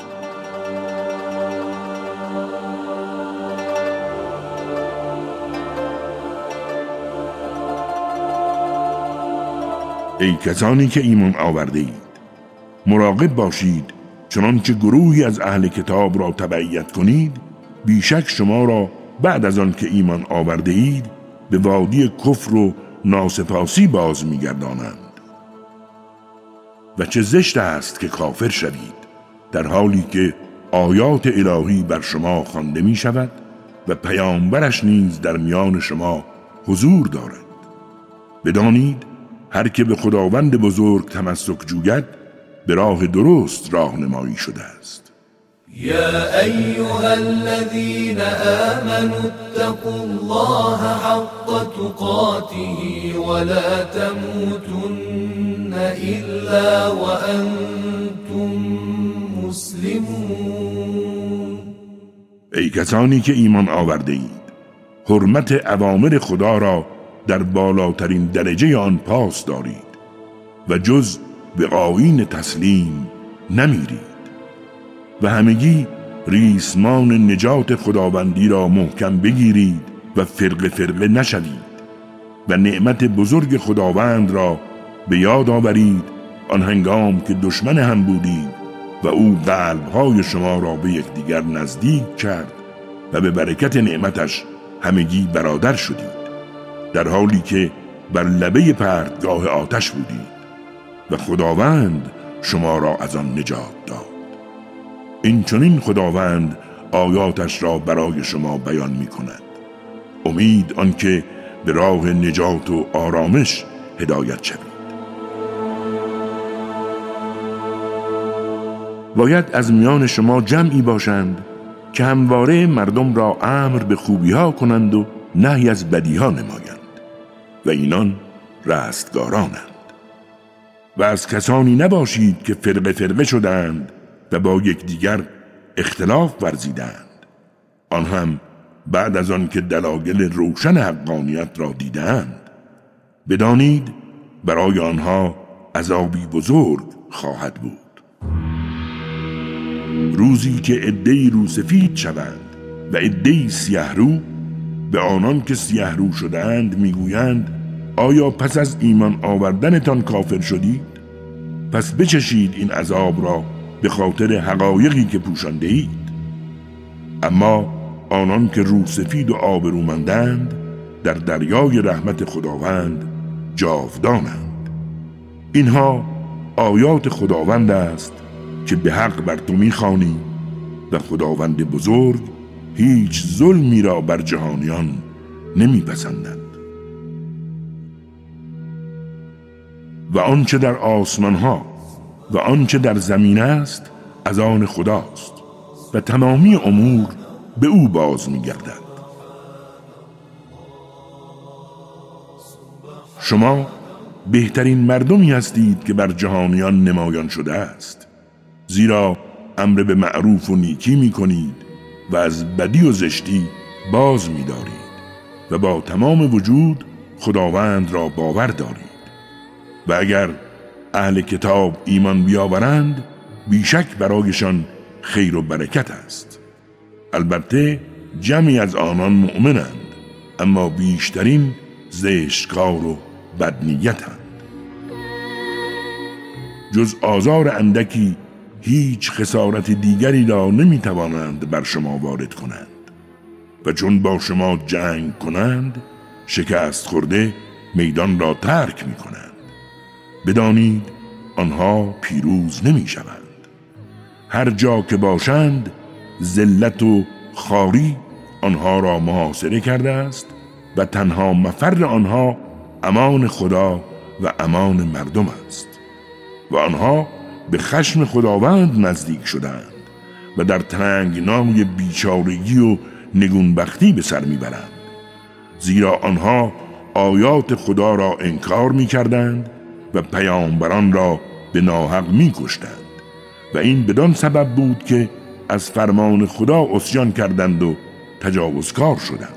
A: ای کسانی که ایمان آورده اید، مراقب باشید چنانچه گروهی از اهل کتاب را تبعیت کنید، بیشک شما را بعد از آن که ایمان آورده اید به وادی کفر و ناسپاسی باز می‌گردانند. و چه زشت است که کافر شوید در حالی که آیات الهی بر شما خوانده می شود و پیامبرش نیز در میان شما حضور دارد. بدانید هر که به خداوند بزرگ تمسک جوید به راه درست راهنمایی شده است.
B: يا أيها الذين آمنوا اتقوا الله حق تقاته ولا تموتن إلا وأنتم مسلمون.
A: ای کسانی که ایمان آورده اید، حرمت اوامر خدا را در بالاترین درجه آن پاس دارید و جز به آیین تسلیم نمیرید و همگی ریسمان نجات خداوندی را محکم بگیرید و فرقه فرقه نشوید و نعمت بزرگ خداوند را به یاد آورید آن هنگام که دشمن هم بودید و او قلب‌های شما را به یکدیگر نزدیک کرد و به برکت نعمتش همگی برادر شدید، در حالی که بر لبه پرتگاه آتش بودید و خداوند شما را از آن نجات داد. این چنین خداوند آیاتش را برای شما بیان می کند. امید آنکه به راه نجات و آرامش هدایت شوید. باید از میان شما جمعی باشند که همواره مردم را امر به خوبی ها کنند و نهی از بدی ها نمایند و اینان رستگارانند. و از کسانی نباشید که فرقه فرقه شدند و با یکدیگر اختلاف ورزیدند، آن هم بعد از آن که دلایل روشن حقانیت را دیدند. بدانید برای آنها عذابی بزرگ خواهد بود. روزی که عده‌ای روسفید شوند و عده‌ای سیه رو، به آنان که سیه رو شدند میگویند آیا پس از ایمان آوردنتان کافر شدید؟ پس بچشید این عذاب را به خاطر حقایقی که پوشانده اید. اما آنان که روسفید و آبرومندند در دریای رحمت خداوند جاودانند. اینها آیات خداوند است که به حق بر تو می‌خوانی و خداوند بزرگ هیچ ظلمی را بر جهانیان نمی‌پسندد. و آنچه در آسمان‌ها و آنچه در زمین است از آن خداست و تمامی امور به او باز می‌گردد. شما بهترین مردمی هستید که بر جهانیان نمایان شده است، زیرا امر به معروف و نیکی می‌کنید و از بدی و زشتی باز می‌دارید و با تمام وجود خداوند را باور دارید. و اگر اهل کتاب ایمان بیاورند بیشک برایشان خیر و برکت است. البته جمعی از آنان مؤمنند، اما بیشترین زشتکار و بدنیتند. جز آزار اندکی هیچ خسارت دیگری را نمیتوانند بر شما وارد کنند و چون با شما جنگ کنند شکست خورده میدان را ترک می کنند. بدانید آنها پیروز نمی شوند. هر جا که باشند ذلت و خواری آنها را محاصره کرده است و تنها مفر آنها امان خدا و امان مردم است و آنها به خشم خداوند نزدیک شدند و در تنگنای بیچارگی و نگونبختی به سر میبرند، زیرا آنها آیات خدا را انکار میکردند و پیامبران را به ناحق میکشتند و این بدان سبب بود که از فرمان خدا عصیان کردند و تجاوزکار شدند.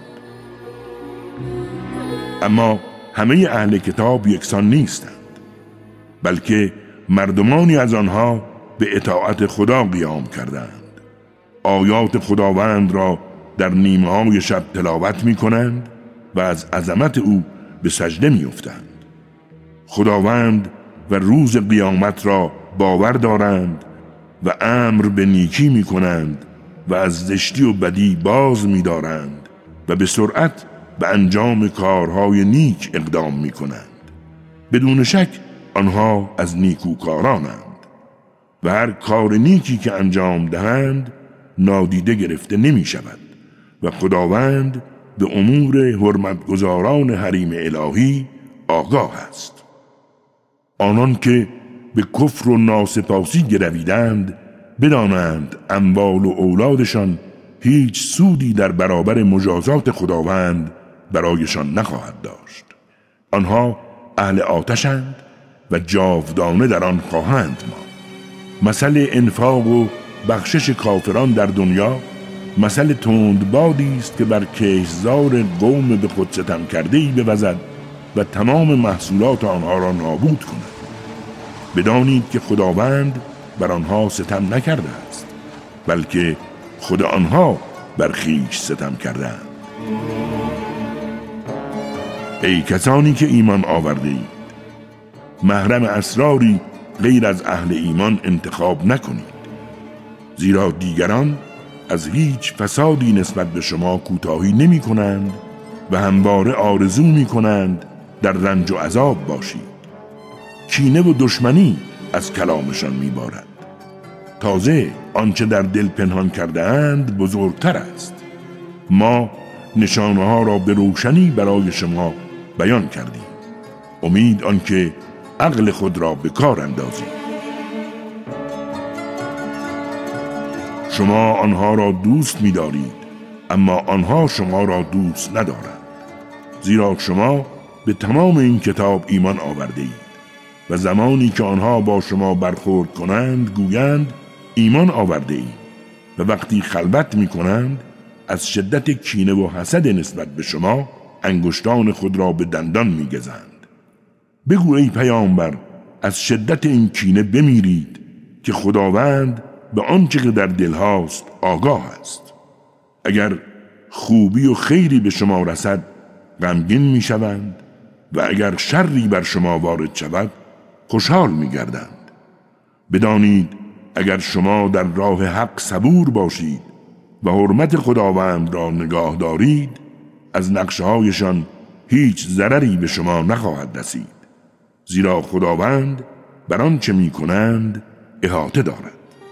A: اما همه اهل کتاب یکسان نیستند، بلکه مردمانی از آنها به اطاعت خدا قیام کردند، آیات خداوند را در نیمه‌های شب تلاوت می کنند و از عظمت او به سجده می افتند. خداوند و روز قیامت را باور دارند و امر به نیکی می کنند و از زشتی و بدی باز می دارند و به سرعت به انجام کارهای نیک اقدام می کنند. بدون شک آنها از نیکوکارانند و هر کار نیکی که انجام دهند نادیده گرفته نمی شود و خداوند به امور حرمتگزاران حریم الهی آگاه است. آنان که به کفر و ناسپاسی گرویدند بدانند اموال و اولادشان هیچ سودی در برابر مجازات خداوند برایشان نخواهد داشت. آنها اهل آتشند و جاودانه در آن خواهند ماند. مثل انفاق و بخشش کافران در دنیا مثل تندبادی است که بر کشتزار قوم به خود ستم کرده‌ای بوزد و تمام محصولات آنها را نابود کند. بدانید که خداوند بر آنها ستم نکرده است، بلکه خود آنها بر خویش ستم کردند. ای کسانی که ایمان آورده اید، محرم اسراری غیر از اهل ایمان انتخاب نکنید، زیرا دیگران از هیچ فسادی نسبت به شما کوتاهی نمی کنند و همواره آرزو می کنند در رنج و عذاب باشید. کینه و دشمنی از کلامشان می بارد. تازه آنچه در دل پنهان کرده اند بزرگتر است. ما نشانه ها را به روشنی برای شما بیان کردیم. امید آنکه عقل خود را به کار اندازید. شما آنها را دوست می دارید، اما آنها شما را دوست ندارند، زیرا شما به تمام این کتاب ایمان آورده اید و زمانی که آنها با شما برخورد کنند گویند ایمان آورده اید و وقتی خلوت می کنند از شدت کینه و حسد نسبت به شما انگشتان خود را به دندان می گزند. بگو ای پیامبر از شدت این کینه بمیرید که خداوند به آنچه که در دل هاست آگاه است. اگر خوبی و خیری به شما رسد غمگین می شوند و اگر شری بر شما وارد شود خوشحال می گردند. بدانید اگر شما در راه حق صبور باشید و حرمت خداوند را نگاه دارید از نقشه‌هایشان هیچ ضرری به شما نخواهد رسید، زیرا خداوند بر آنچه می کنند احاطه دارد.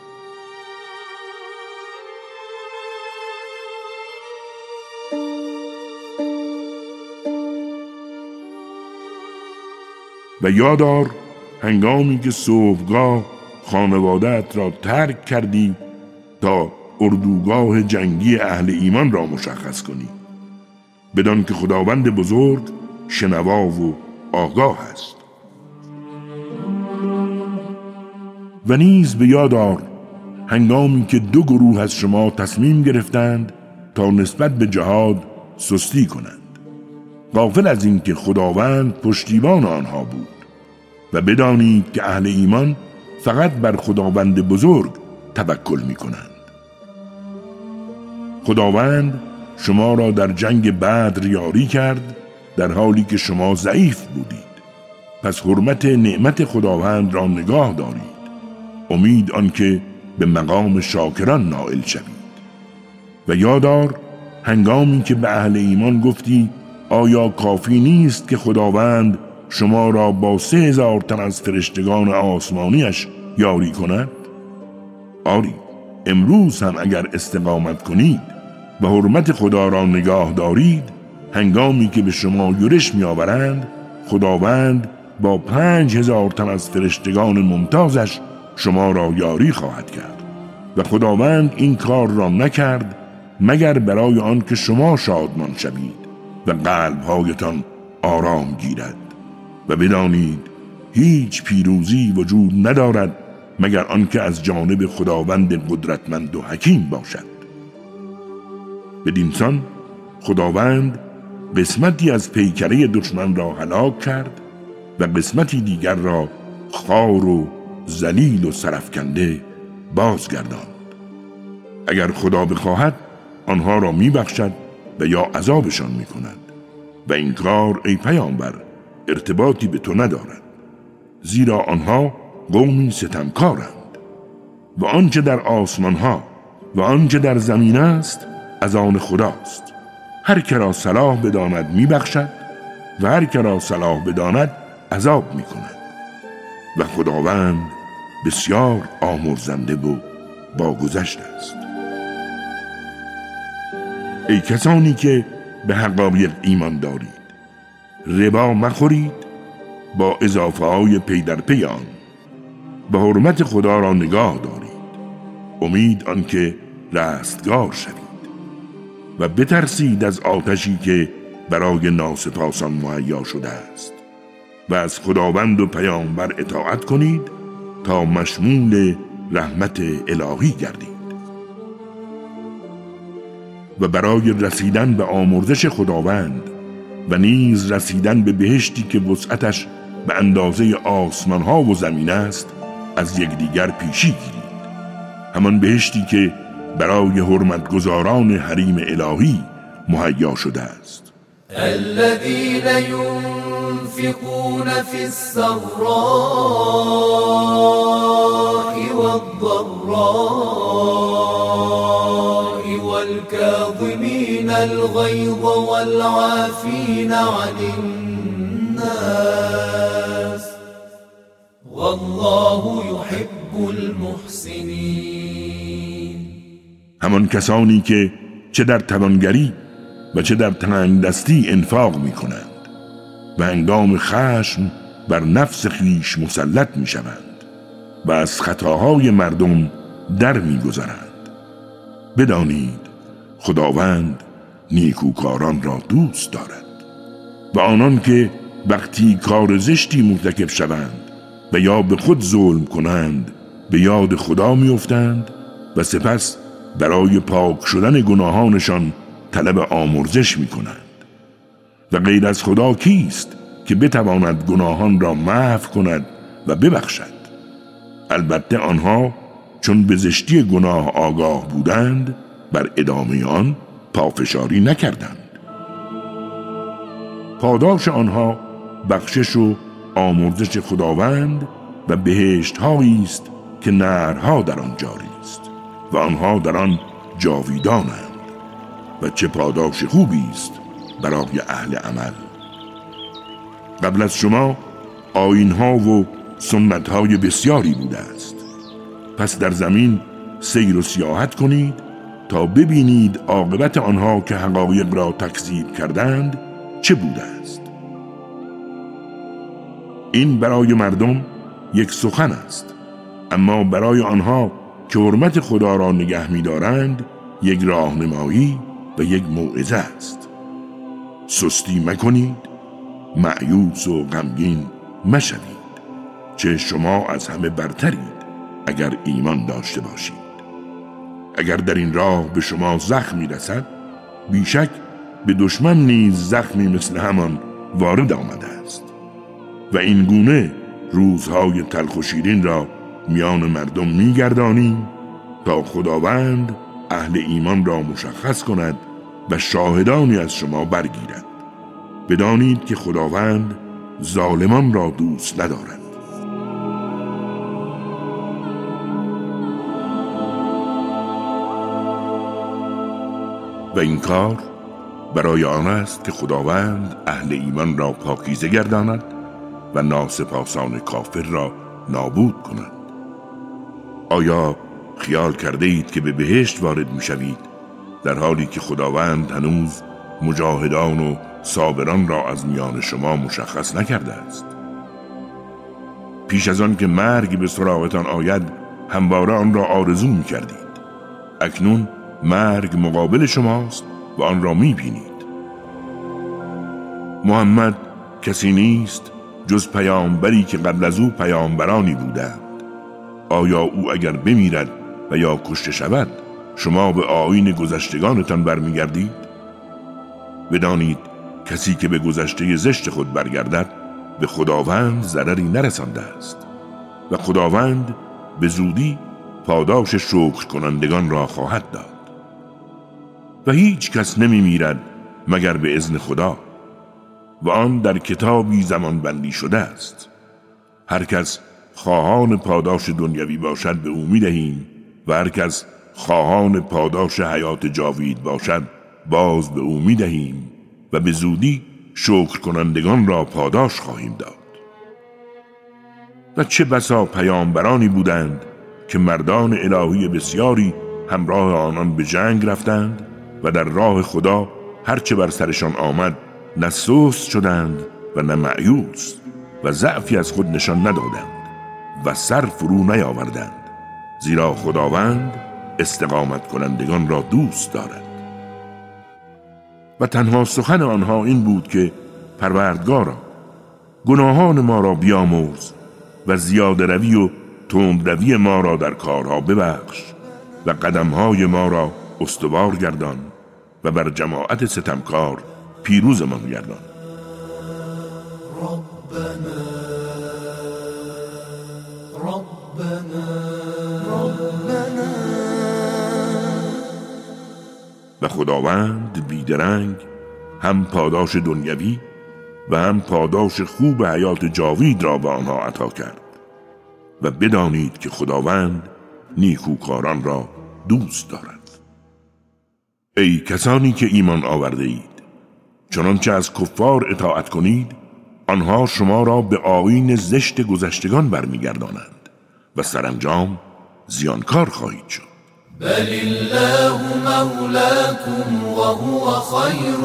A: و یادار هنگامی که صبحگاه خانواده‌ات را ترک کردی تا اردوگاه جنگی اهل ایمان را مشخص کنی، بدان که خداوند بزرگ شنوا و آگاه است. و نیز به یادار هنگامی که دو گروه از شما تصمیم گرفتند تا نسبت به جهاد سستی کنند، غافل از این که خداوند پشتیبان آنها بود. و بدانید که اهل ایمان فقط بر خداوند بزرگ توکل می کنند. خداوند شما را در جنگ بدر یاری کرد در حالی که شما ضعیف بودید. پس حرمت نعمت خداوند را نگاه دارید. امید آنکه به مقام شاکران نائل شوید. و یادار هنگامی که به اهل ایمان گفتی آیا کافی نیست که خداوند شما را با 3000 تن از فرشتگان آسمانیش یاری کند؟ آری، امروز هم اگر استقامت کنید و حرمت خدا را نگاه دارید، هنگامی که به شما یورش می آورند خداوند با 5000 تن از فرشتگان ممتازش شما را یاری خواهد کرد. و خداوند این کار را نکرد مگر برای آن که شما شادمان شوید و قلب‌هایتان آرام گیرد. و بدانید هیچ پیروزی وجود ندارد مگر آنکه از جانب خداوند قدرتمند و حکیم باشد. بدینسان خداوند قسمتی از پیکره دشمن را هلاک کرد و قسمتی دیگر را خوار و ذلیل و سرفکنده بازگرداند. اگر خدا بخواهد آنها را میبخشد و یا عذابشان میکند و این کار ای پیامبر ارتباطی به تو ندارد. زیرا آنها قومی ستمکارند و آنچه در آسمانها و آنچه در زمین است از آن خداست. هر که را صلاح بداند میبخشد و هر که را صلاح بداند عذاب میکند و خداوند بسیار آمرزنده و باگذشت است. ای کسانی که به حقایق ایمان دارید، ربا مخورید با اضافه های پی در پی آن، به حرمت خدا را نگاه دارید، امید آنکه رستگار شوید و بترسید از آتشی که برای ناسپاسان مهیا شده است و از خداوند و پیامبر اطاعت کنید تا مشمول رحمت الهی گردید و برای رسیدن به آمرزش خداوند و نیز رسیدن به بهشتی که وسعتش به اندازه آسمان ها و زمین است از یکدیگر پیشی گیرید، همان بهشتی که برای حرمتگزاران حریم الهی مهیا شده است.
B: الذين ينفقون في السراء والضراء والكاظمين الغيظ والعافين عن الناس والله يحب المحسنين.
A: همان کسانی که چه در توانگری و چه در تنگدستی انفاق می کنند و هنگام خشم بر نفس خویش مسلط می شوند و از خطاهای مردم در می گذرند. بدانید خداوند نیکوکاران را دوست دارد و آنان که وقتی کار زشتی مرتکب شوند و یا به خود ظلم کنند به یاد خدا می افتند و سپس برای پاک شدن گناهانشان طلب آمرزش می کنند. و غیر از خدا کیست که بتواند گناهان را محو کند و ببخشد؟ البته آنها چون به زشتی گناه آگاه بودند بر ادامه آن پافشاری نکردند. پاداش آنها بخشش و آمرزش خداوند و بهشت هایی است که نهرها در آن جاری است و آنها در آن جاویدانند و چه پاداش خوبی است برای اهل عمل. قبل از شما آیین‌ها و سنت‌های بسیاری بوده است، پس در زمین سیر و سیاحت کنید تا ببینید عاقبت آنها که حقایق را تکذیب کردند چه بوده است. این برای مردم یک سخن است، اما برای آنها که حرمت خدا را نگه می‌دارند یک راهنمایی و یک موعظه است. سستی مکنید، مایوس و غمگین مشوید، چه شما از همه برترید اگر ایمان داشته باشید. اگر در این راه به شما زخمی رسد، بیشک به دشمن نیز زخمی مثل همان وارد آمده است و این گونه روزهای تلخ و شیرین را میان مردم میگردانیم تا خداوند اهل ایمان را مشخص کند و شاهدانی از شما برگیرد. بدانید که خداوند ظالمان را دوست ندارد. و این کار برای آن است که خداوند اهل ایمان را پاکیزه گرداند و ناسپاسان کافر را نابود کند. آیا خیال کرده اید که به بهشت وارد می شوید در حالی که خداوند هنوز مجاهدان و صابران را از میان شما مشخص نکرده است؟ پیش از آن که مرگ به سراغتان آید همواره آن را آرزو می کردید. اکنون مرگ مقابل شماست و آن را می بینید. محمد کسی نیست جز پیامبری که قبل از او پیامبرانی بودند. آیا او اگر بمیرد و یا کشته شود شما به آیین گذشتگانتان برمیگردید؟ بدانید کسی که به گذشته زشت خود برگردد به خداوند ضرری نرسانده است و خداوند به زودی پاداش شکر کنندگان را خواهد داد. و هیچ کس نمی میرد مگر به اذن خدا و آن در کتابی زمان بندی شده است. هر کس خواهان پاداش دنیوی باشد به او می‌دهیم و هر کس خواهان پاداش حیات جاوید باشد باز به او می‌دهیم و به زودی شکر کنندگان را پاداش خواهیم داد. و چه بسا پیامبرانی بودند که مردان الهی بسیاری همراه آنان به جنگ رفتند و در راه خدا هرچه بر سرشان آمد نه سست شدند و نه مایوس و ضعفی از خود نشان ندادند و سر فرو نیاوردند، زیرا خداوند استقامت کنندگان را دوست دارد. و تنها سخن آنها این بود که پروردگارا گناهان ما را بیامرز و زیاده روی و تند روی ما را در کارها ببخش و قدمهای ما را استوار گردان و بر جماعت ستمکار پیروزمان گردان. و خداوند بیدرنگ هم پاداش دنیوی و هم پاداش خوب حیات جاوید را به آنها عطا کرد و بدانید که خداوند نیکوکاران را دوست دارد. ای کسانی که ایمان آورده اید، چنانچه از کفار اطاعت کنید آنها شما را به آیین زشت گذشتگان برمیگردانند و سرانجام زیانکار خواهید شد.
B: بل الله مولاكم وهو خير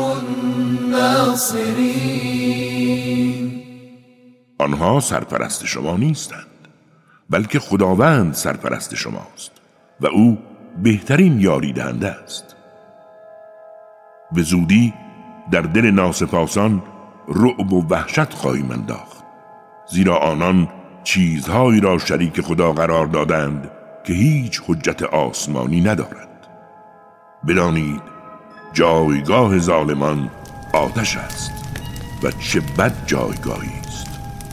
B: الناصرين.
A: آنها سرپرست شما نیستند، بلکه خداوند سرپرست شماست و او بهترین یاری دهنده است. به زودی در دل ناسپاسان رعب و وحشت خواهیم انداخت، زیرا آنان چیزهایی را شریک خدا قرار دادند که هیچ حجت آسمانی ندارد. بدانید جایگاه ظالمان آتش است و چه بد جایگاهی است.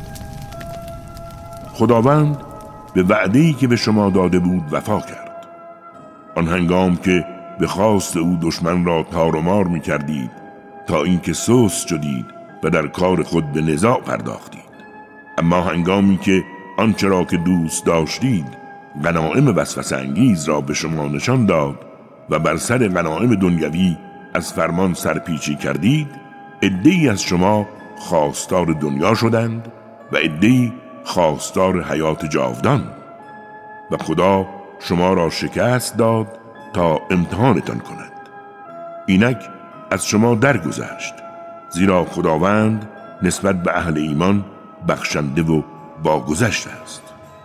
A: خداوند به وعده‌ای که به شما داده بود وفا کرد. آن هنگام که به خواست او دشمن را تار و مار می کردید تا اینکه سست شدید و در کار خود به نزاع پرداختید. اما هنگامی که آنچه را که دوست داشتید غنایم وسوسه انگیز را به شما نشان داد و بر سر غنایم دنیوی از فرمان سرپیچی کردید، عده‌ای از شما خواستار دنیا شدند و عده‌ای خواستار حیات جاودان و خدا شما را شکست داد تا امتحانتان کند. اینک از شما درگذشت، زیرا خداوند نسبت به اهل ایمان بخشنده و باگذشته است.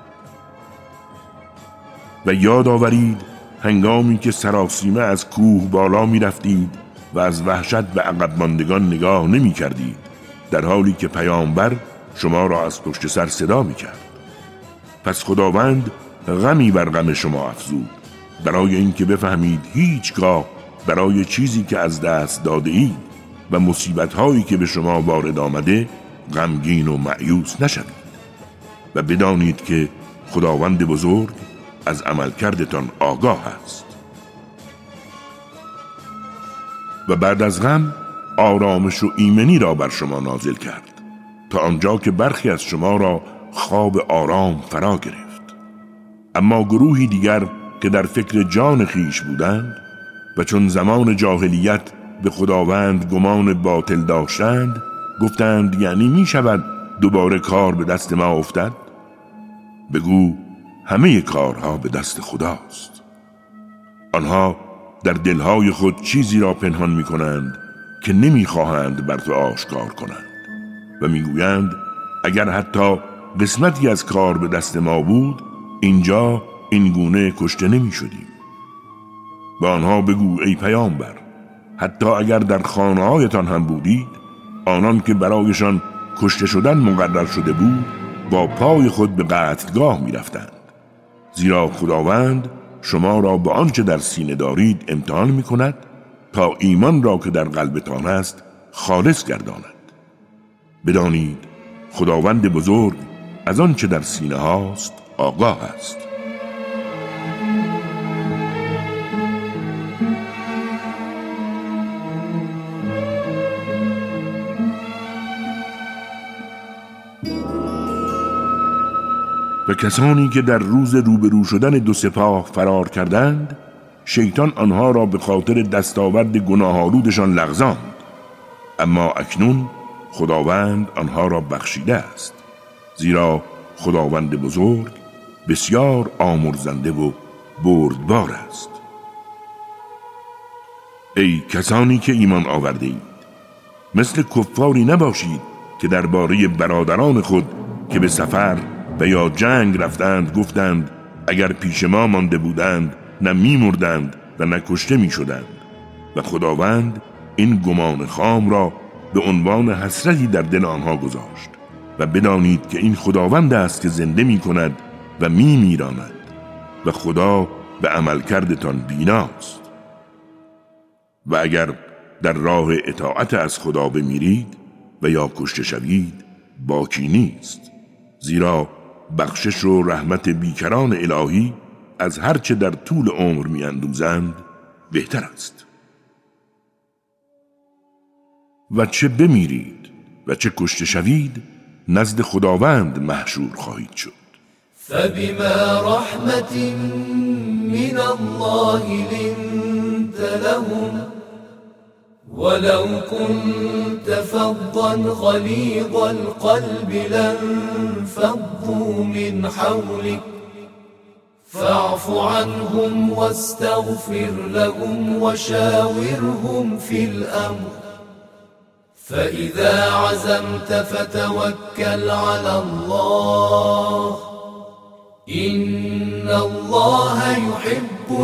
A: و یاد آورید هنگامی که سراسیمه از کوه بالا می رفتید و از وحشت به عقب ماندگان نگاه نمی کردید، در حالی که پیامبر شما را از پشت سر صدا می کرد. پس خداوند غمی بر غم شما افزود، برای اینکه بفهمید هیچگاه برای چیزی که از دست داده اید و مصیبت‌هایی که به شما وارد آمده غمگین و مایوس نشوید و بدانید که خداوند بزرگ از عملکردتان آگاه است. و بعد از غم آرامش و ایمنی را بر شما نازل کرد تا آنجا که برخی از شما را خواب آرام فرا گرفت. اما گروهی دیگر که در فکر جان خیش بودند و چون زمان جاهلیت به خداوند گمان باطل داشتند گفتند یعنی می شود دوباره کار به دست ما افتد؟ بگو همه کارها به دست خداست. آنها در دلهای خود چیزی را پنهان می کنند که نمی خواهند بر تو آشکار کنند و می گویند اگر حتی قسمتی از کار به دست ما بود اینجا این گونه کشته نمی شدیم. به آنها بگو ای پیامبر حتی اگر در خانه‌هایتان هم بودید آنان که برایشان کشته شدن مقرر شده بود با پای خود به قتلگاه می رفتند، زیرا خداوند شما را به آنچه در سینه دارید امتحان می کند تا ایمان را که در قلبتان است خالص گرداند. بدانید خداوند بزرگ از آنچه در سینه هاست آگاه است. و کسانی که در روز روبرو شدن دو سپاه فرار کردند، شیطان آنها را به خاطر دستاورد گناه‌آلودشان لغزاند، اما اکنون خداوند آنها را بخشیده است، زیرا خداوند بزرگ بسیار آمرزنده و بردبار است. ای کسانی که ایمان آورده اید، مثل کفاری نباشید که درباره برادران خود که به سفر و یا جنگ رفتند گفتند اگر پیش ما مانده بودند نه می‌مردند و نه کشته می‌شدند، و خداوند این گمان خام را به عنوان حسرتی در دل آنها گذاشت. و بدانید که این خداوند است که زنده می‌کند و می‌میراند و خدا به عملکردتان بیناست. و اگر در راه اطاعت از خدا بمیرید و یا کشته شوید باکی نیست، زیرا بخشش و رحمت بیکران الهی از هرچه در طول عمر می‌اندوزند بهتر است. و چه بمیرید و چه کشته شوید نزد خداوند محشور خواهید شد.
B: فبما رحمت من الله لنت لهم ولو كنت فظا غليظ القلب لانفضوا من حولك فاعف عنهم واستغفر لهم وشاورهم في الأمر فإذا عزمت فتوكل على الله إن الله يحب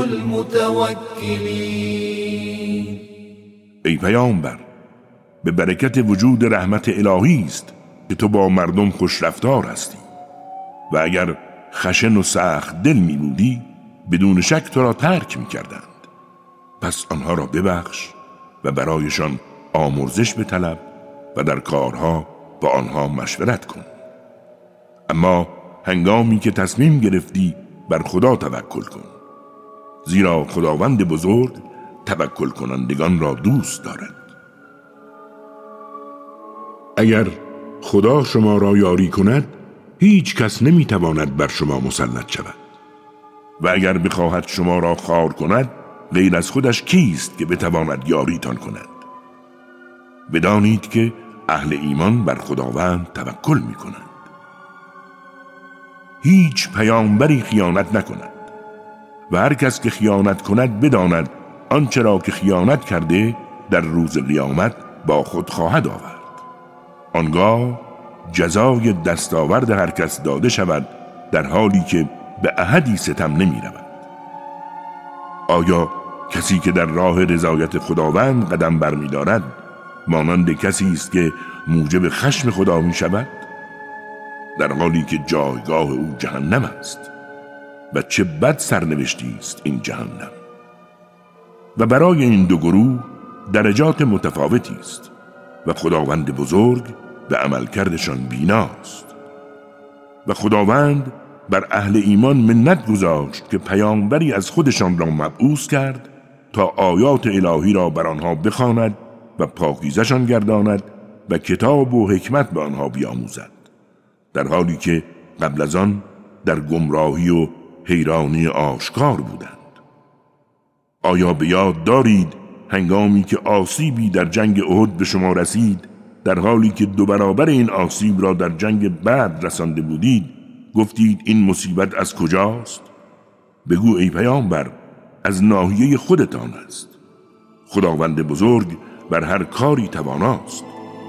B: المتوكلين.
A: ای پیامبر، به برکت وجود رحمت الهی است که تو با مردم خوش رفتار هستی، و اگر خشن و سخت دل می بودی بدون شک تو را ترک می کردند. پس آنها را ببخش و برایشان آمرزش بطلب و در کارها با آنها مشورت کن. اما هنگامی که تصمیم گرفتی بر خدا توکل کن، زیرا خداوند بزرگ توکل کنندگان را دوست دارد. اگر خدا شما را یاری کند هیچ کس نمیتواند بر شما مسلط شود، و اگر بخواهد شما را خوار کند غیر از خودش کیست که بتواند یاریتان کند. بدانید که اهل ایمان بر خداوند توکل میکنند. هیچ پیامبری خیانت نکند، و هر کس که خیانت کند بداند آنچه را که خیانت کرده در روز قیامت با خود خواهد آورد. آنگاه جزای دستاورد هر کس داده شود در حالی که به احدی ستم نمی رود. آیا کسی که در راه رضایت خداوند قدم بر می دارد مانند کسی است که موجب خشم خدا می شود؟ در حالی که جایگاه او جهنم است، و چه بد سرنوشتی است این جهنم. و برای این دو گروه درجات متفاوتی است و خداوند بزرگ به عملکردشان بیناست. و خداوند بر اهل ایمان منت گذاشت که پیامبری از خودشان را مبعوث کرد تا آیات الهی را بر آنها بخواند و پاکیزشان گرداند و کتاب و حکمت به آنها بیاموزد، در حالی که قبل از آن در گمراهی و حیرانی آشکار بودند. آیا به یاد دارید هنگامی که آسیبی در جنگ احد به شما رسید، در حالی که 2 برابر این آسیب را در جنگ بدر رسانده بودید، گفتید این مصیبت از کجاست؟ بگو ای پیامبر از ناحیه خودتان است. خداوند بزرگ بر هر کاری تواناست.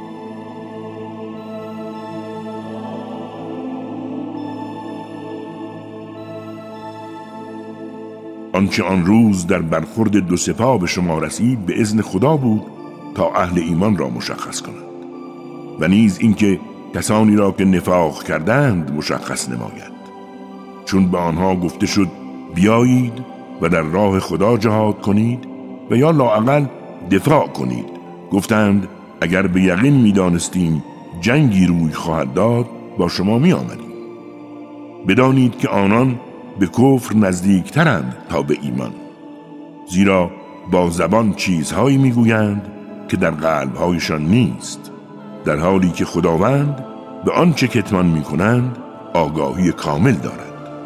A: آنچه آن روز در برخورد 2 سپاه به شما رسید به اذن خدا بود تا اهل ایمان را مشخص کند، و نیز اینکه کسانی را که نفاق کردند مشخص نماید، چون به آنها گفته شد بیایید و در راه خدا جهاد کنید و یا لااقل دفاع کنید. گفتند اگر به یقین می‌دانستیم جنگی روی خواهد داد با شما می‌آمدیم. بدانید که آنان به کفر نزدیکترند تا به ایمان، زیرا با زبان چیزهایی میگویند که در قلبهایشان نیست، در حالی که خداوند به آنچه کتمان میکنند آگاهی کامل دارد.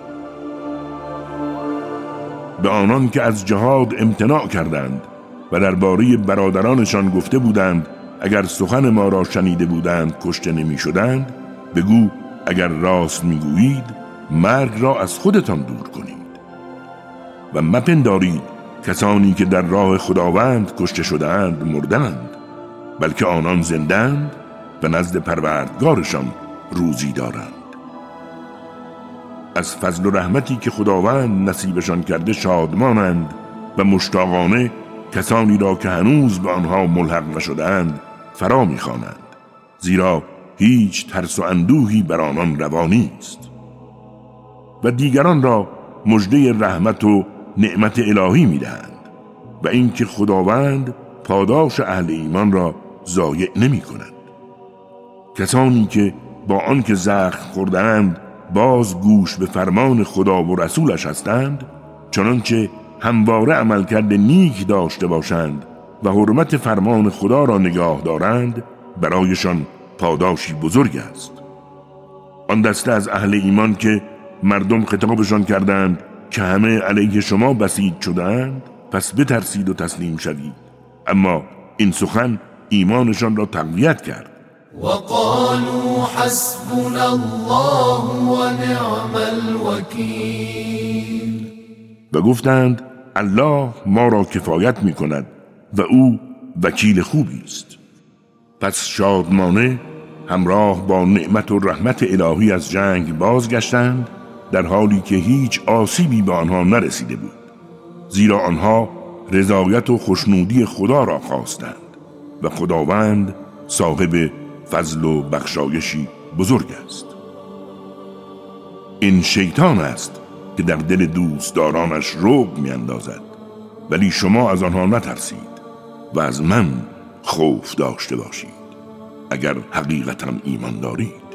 A: به آنان که از جهاد امتناع کردند و درباره برادرانشان گفته بودند اگر سخن ما را شنیده بودند کشته نمی شدند، بگو اگر راست می گویید مرگ را از خودتان دور کنید و مپندارید کسانی که در راه خداوند کشته شدند مردند، بلکه آنان زندند و نزد پروردگارشان روزی دارند. از فضل و رحمتی که خداوند نصیبشان کرده شادمانند و مشتاقانه کسانی را که هنوز به آنها ملحق نشدند فرا می‌خوانند، زیرا هیچ ترس و اندوهی بر آنان روا نیست. و دیگران را مژده رحمت و نعمت الهی می‌دهند و اینکه خداوند پاداش اهل ایمان را ضایع نمی‌کند. کسانی که با آنکه زخم خوردند باز گوش به فرمان خدا و رسولش هستند، چنانچه همواره عملکرد نیک داشته باشند و حرمت فرمان خدا را نگاه دارند، برایشان پاداشی بزرگ است. آن دسته از اهل ایمان که مردم خطابشان کردند که همه علیه شما بسیج شدند، پس بترسید و تسلیم شوید، اما این سخن ایمانشان را تقویت کرد.
B: وقالوا حسبنا الله ونعم الوکیل،
A: و گفتند الله ما را کفایت می کند و او وکیل خوبی است. پس شادمانه همراه با نعمت و رحمت الهی از جنگ بازگشتند، در حالی که هیچ آسیبی به آنها نرسیده بود، زیرا آنها رضایت و خوشنودی خدا را خواستند و خداوند صاحب فضل و بخشایشی بزرگ است. این شیطان است که در دل دوستدارانش رعب می‌اندازد، ولی شما از آنها نترسید و از من خوف داشته باشید اگر حقیقتاً ایمان دارید.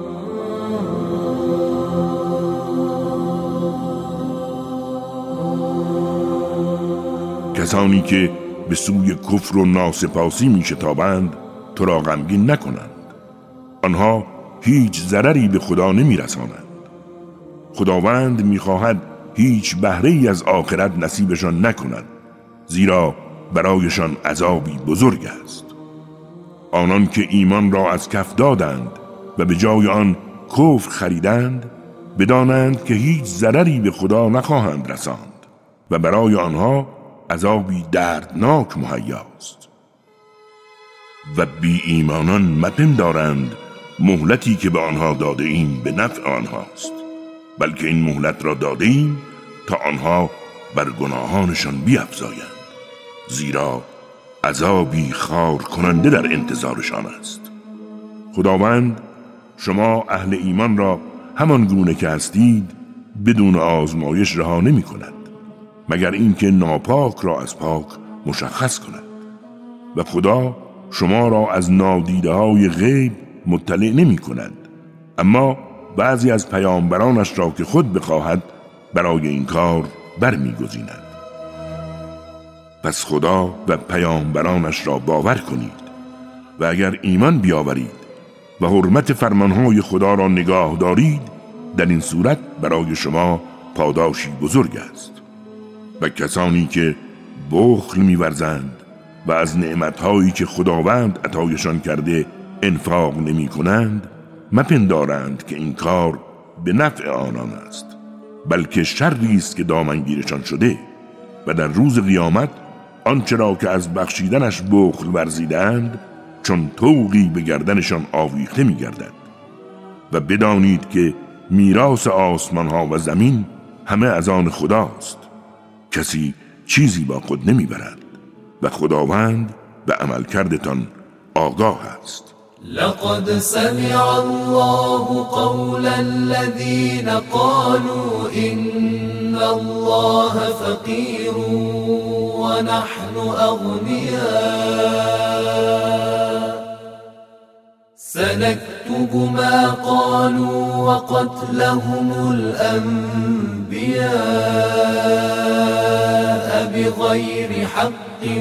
A: کسانی که به سوی کفر و ناسپاسی می‌شتابند تو را غمگین نکنند. آنها هیچ ضرری به خدا نمی‌رسانند. خداوند می‌خواهد هیچ بهره‌ای از آخرت نصیبشان نکند، زیرا برایشان عذابی بزرگ است. آنان که ایمان را از کف دادند و به جای آن کفر خریدند، بدانند که هیچ ضرری به خدا نخواهند رساند و برای آنها عذابی دردناک مهیاست. و بی ایمانان مپندارند مهلتی که به آنها داده ایم به نفع آنهاست، بلکه این مهلت را داده ایم تا آنها بر گناهانشان بیفزایند، زیرا عذابی خار کننده در انتظارشان است. خداوند شما اهل ایمان را همان گونه که هستید بدون آزمایش رها نمی کند، مگر اینکه ناپاک را از پاک مشخص کند. و خدا شما را از نادیده های غیب مطلع نمی کند، اما بعضی از پیامبرانش را که خود بخواهد برای این کار برمیگزیند. پس خدا و پیامبرانش را باور کنید و اگر ایمان بیاورید و حرمت فرمانهای خدا را نگاه دارید، در این صورت برای شما پاداشی بزرگ است. و کسانی که بخل می‌ورزند و از نعمتهایی که خداوند عطایشان کرده انفاق نمی کنند، مپندارند که این کار به نفع آنان است، بلکه شری است که دامنگیرشان شده و در روز قیامت آنچه را که از بخشیدنش بخل ورزیدند چون طوقی به گردنشان آویخته می گردد. و بدانید که میراث آسمان ها و زمین همه از آن خداست، کسی چیزی با خود نمی برد و خداوند به عمل کردتان آگاه است.
B: لقد سمع الله قول الذين قالوا إن الله فقير ونحن أغنياء سنكتب ما قالوا وقتلهم الأنبياء بغير حق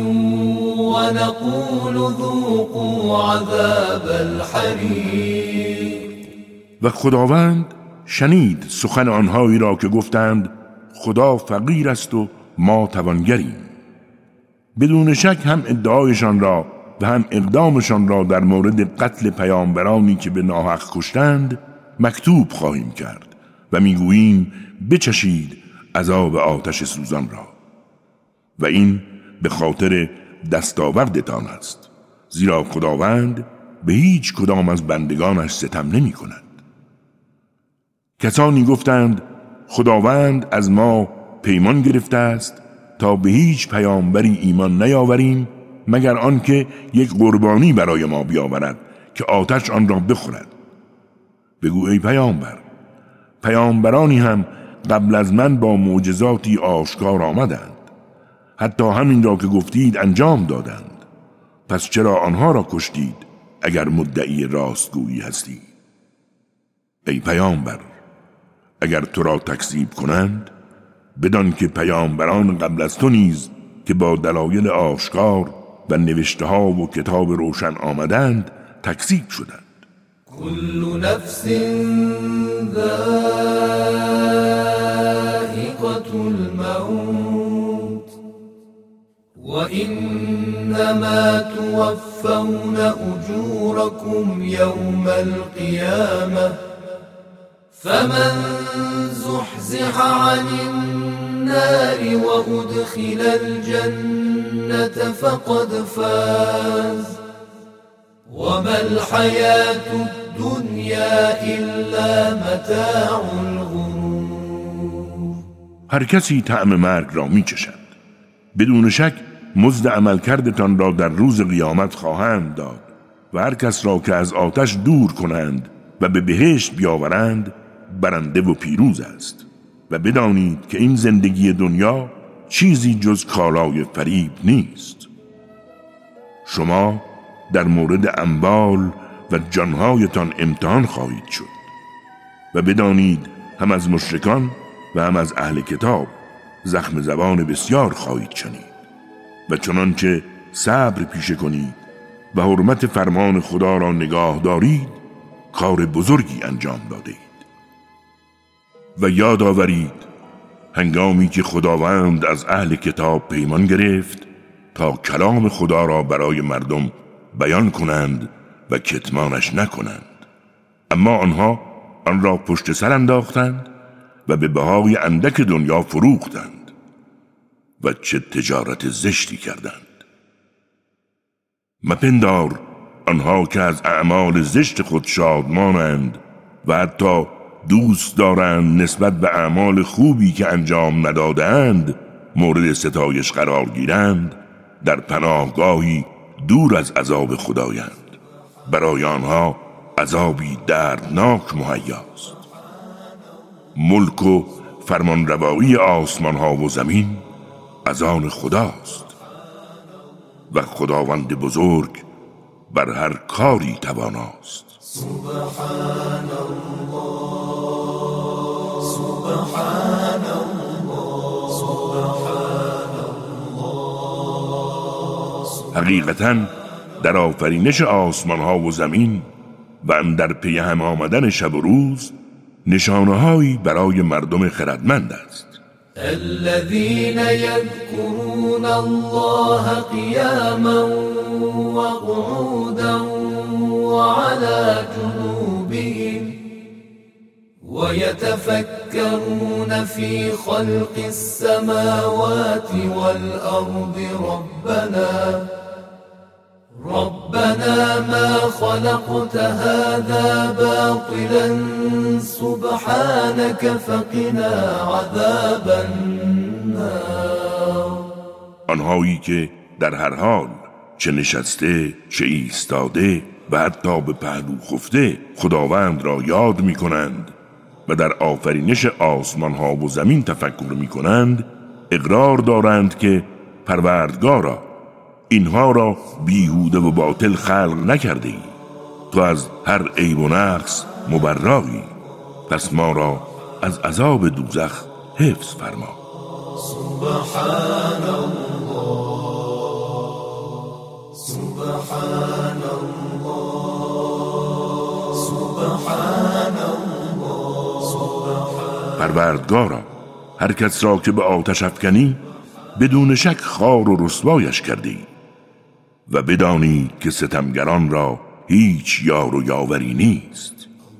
B: ونقول ذوقوا عذاب الحريق.
A: و خداوند شنید سخن آنهایی را که گفتند خدا فقیر است و ما توانگریم. بدون شک هم ادعایشان را و هم اقدامشان را در مورد قتل پیامبرانی که به ناحق کشتند مکتوب خواهیم کرد و میگوییم بچشید عذاب آتش سوزان را و این به خاطر دستاوردتان است، زیرا خداوند به هیچ کدام از بندگانش ستم نمی کند. کسانی گفتند خداوند از ما پیمان گرفته است تا به هیچ پیامبری ایمان نیاوریم مگر آنکه یک قربانی برای ما بیاورد که آتش آن را بخورد. بگو ای پیامبر، پیامبرانی هم قبل از من با معجزاتی آشکار آمدند، حتی همین را که گفتید انجام دادند، پس چرا آنها را کشتید اگر مدعی راستگویی هستید؟ ای پیامبر، اگر تو را تکذیب کنند بدان که پیامبران قبل از تو نیز که با دلایل آشکار و نوشته ها و کتاب روشن آمدند تکذیب شدند.
B: كل نفس ذائقة الموت وإنما توفون أجوركم يوم القيامة فمن زحزح عن النار وأدخل الجنة فقد فاز وما الحياة الدنيا إلا متاع الغرور.
A: هر کسی طعم مرگ را می چشد. بدون شک مزد عملکردتان را در روز قیامت خواهند داد و هر کس را که از آتش دور کنند و به بهشت بیاورند برنده و پیروز است. و بدانید که این زندگی دنیا چیزی جز کالای فریب نیست. شما در مورد اموال و جانهایتان امتحان خواهید شد و بدانید هم از مشرکان و هم از اهل کتاب زخم زبان بسیار خواهید شنید و چنانچه صبر پیشه کنید و حرمت فرمان خدا را نگاه دارید کار بزرگی انجام دادید. و یاد آورید هنگامی که خداوند از اهل کتاب پیمان گرفت تا کلام خدا را برای مردم بیان کنند و کتمانش نکنند، اما آنها آن را پشت سر انداختند و به بهای اندک دنیا فروختند و چه تجارت زشتی کردند. مپندار آنها که از اعمال زشت خود شادمانند و حتی دوست دارند نسبت به اعمال خوبی که انجام ندادند مورد ستایش قرار گیرند در پناهگاهی دور از عذاب خدایند. برای آنها عذابی دردناک مهیاست. ملک و فرمانروایی آسمان ها و زمین از آن خداست و خداوند بزرگ بر هر کاری تواناست.
B: سبحان الله سبحان الله سبحان الله.
A: حقیقتاً در آفرینش آسمان ها و زمین و اندر پی هم آمدن شب و روز نشانه‌هایی برای مردم خردمند است.
B: الذين يذكرون الله قياما وقعودا وعلى جنوبهم ويتفكرون في خلق السماوات والأرض ربنا ما خلقت هذا باطلا سبحانك فقنا عذاب النار.
A: آنهایی که در هر حال چه نشسته چه ایستاده و حتی به پهلو خفته خداوند را یاد می کنند و در آفرینش آسمان ها و زمین تفکر می کنند، اقرار دارند که پروردگارا اینها را بیهوده و باطل خلق نکرده ای، تو از هر عیب و نقص مبرایی، پس ما را از عذاب دوزخ حفظ فرما.
B: سبحان الله سبحان الله سبحان الله
A: پروردگارا، هر کس را که به آتش افکنی بدون شک خوار و رسوایش کردی و بدانی که ستمگران را هیچ یار و یاوری نیست.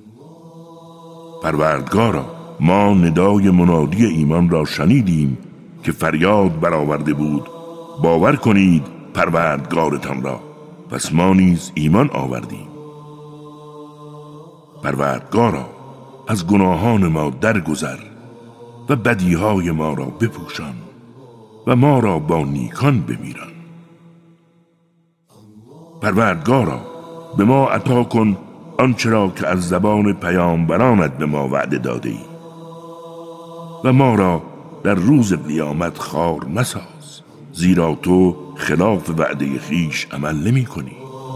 A: پروردگارا، ما ندای منادی ایمان را شنیدیم که فریاد برآورده بود باور کنید پروردگارتان را، پس ما نیز ایمان آوردیم. پروردگارا، از گناهان ما درگذر و بدیهای ما را بپوشان و ما را با نیکان بمیران. پروردگارا، به ما عطا کن آنچه را که از زبان پیامبرانت به ما وعده داده ای و ما را در روز قیامت خوار مساز، زیرا تو خلاف وعده خویش عمل نمی کنی.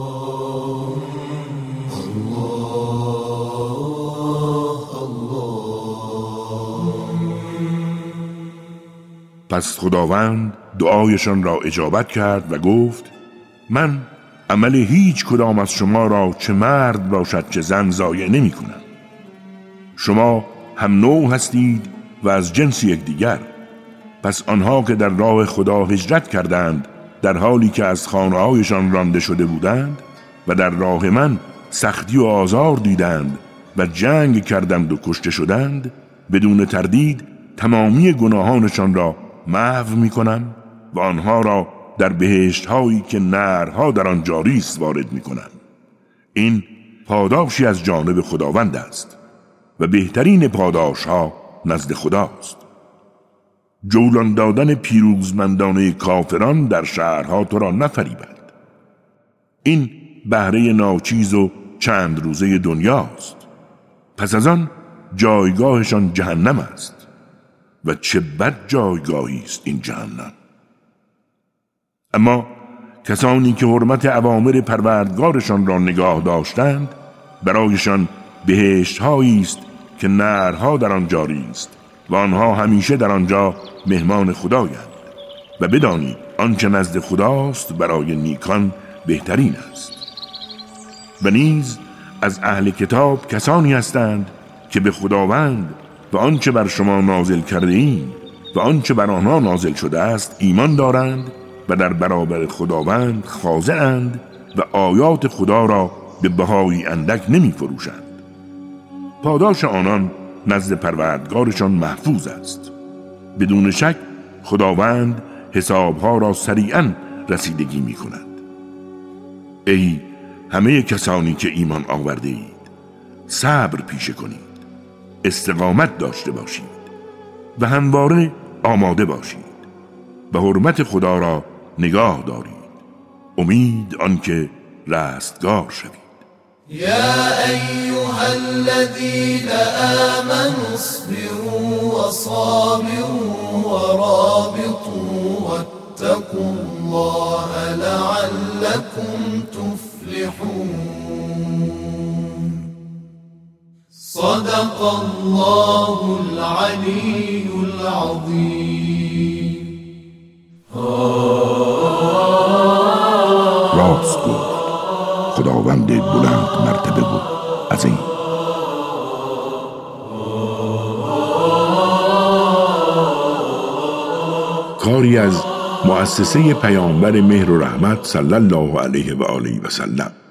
A: پس خداوند دعایشان را اجابت کرد و گفت من عمل هیچ کدام از شما را چه مرد باشد چه زن ضایع نمی کنم. شما هم نوع هستید و از جنس یکدیگر. پس آنها که در راه خدا هجرت کردند در حالی که از خانه‌هایشان رانده شده بودند و در راه من سختی و آزار دیدند و جنگ کردند و کشته شدند، بدون تردید تمامی گناهانشان را محو می کنم و آنها را در بهشت هایی که نهرها در آن جاری است وارد می کنم. این پاداشی از جانب خداوند است و بهترین پاداش ها نزد خداست. جولان دادن پیروزمندانه کافران در شهرها تو را نفریبد. این بهره ناچیز و چند روزه دنیاست، پس از آن جایگاهشان جهنم است و چه بد جایگاهی است این جهنم. اما کسانی که حرمت اوامر پروردگارشان را نگاه داشتند برایشان بهشت‌هایی است که نهرها در آن جاری است و آنها همیشه در آنجا مهمان خدایند و بدانید آنچه نزد خداست برای نیکان بهترین است. و نیز از اهل کتاب کسانی هستند که به خداوند و آنچه بر شما نازل کرده ایم و آنچه بر آنها نازل شده است ایمان دارند و در برابر خداوند خاضع‌اند و آیات خدا را به بهای اندک نمی فروشند. پاداش آنان نزد پروردگارشان محفوظ است. بدون شک خداوند حسابها را سریعاً رسیدگی می کند. ای همه کسانی که ایمان آورده اید، صبر پیشه کنید، استقامت داشته باشید و همواره آماده باشید و حرمت خدا را نگاه دارید، امید آنکه رستگار شوید.
B: يا أيها الذين آمنوا اصبروا وصابروا ورابطوا واتقوا الله لعلكم تفلحون. صدق الله العلي العظيم.
A: راست گفت خداوند بلند مرتبه و عظیم. کاری از مؤسسه پیامبر مهر و رحمت صلی الله علیه و آله و سلم.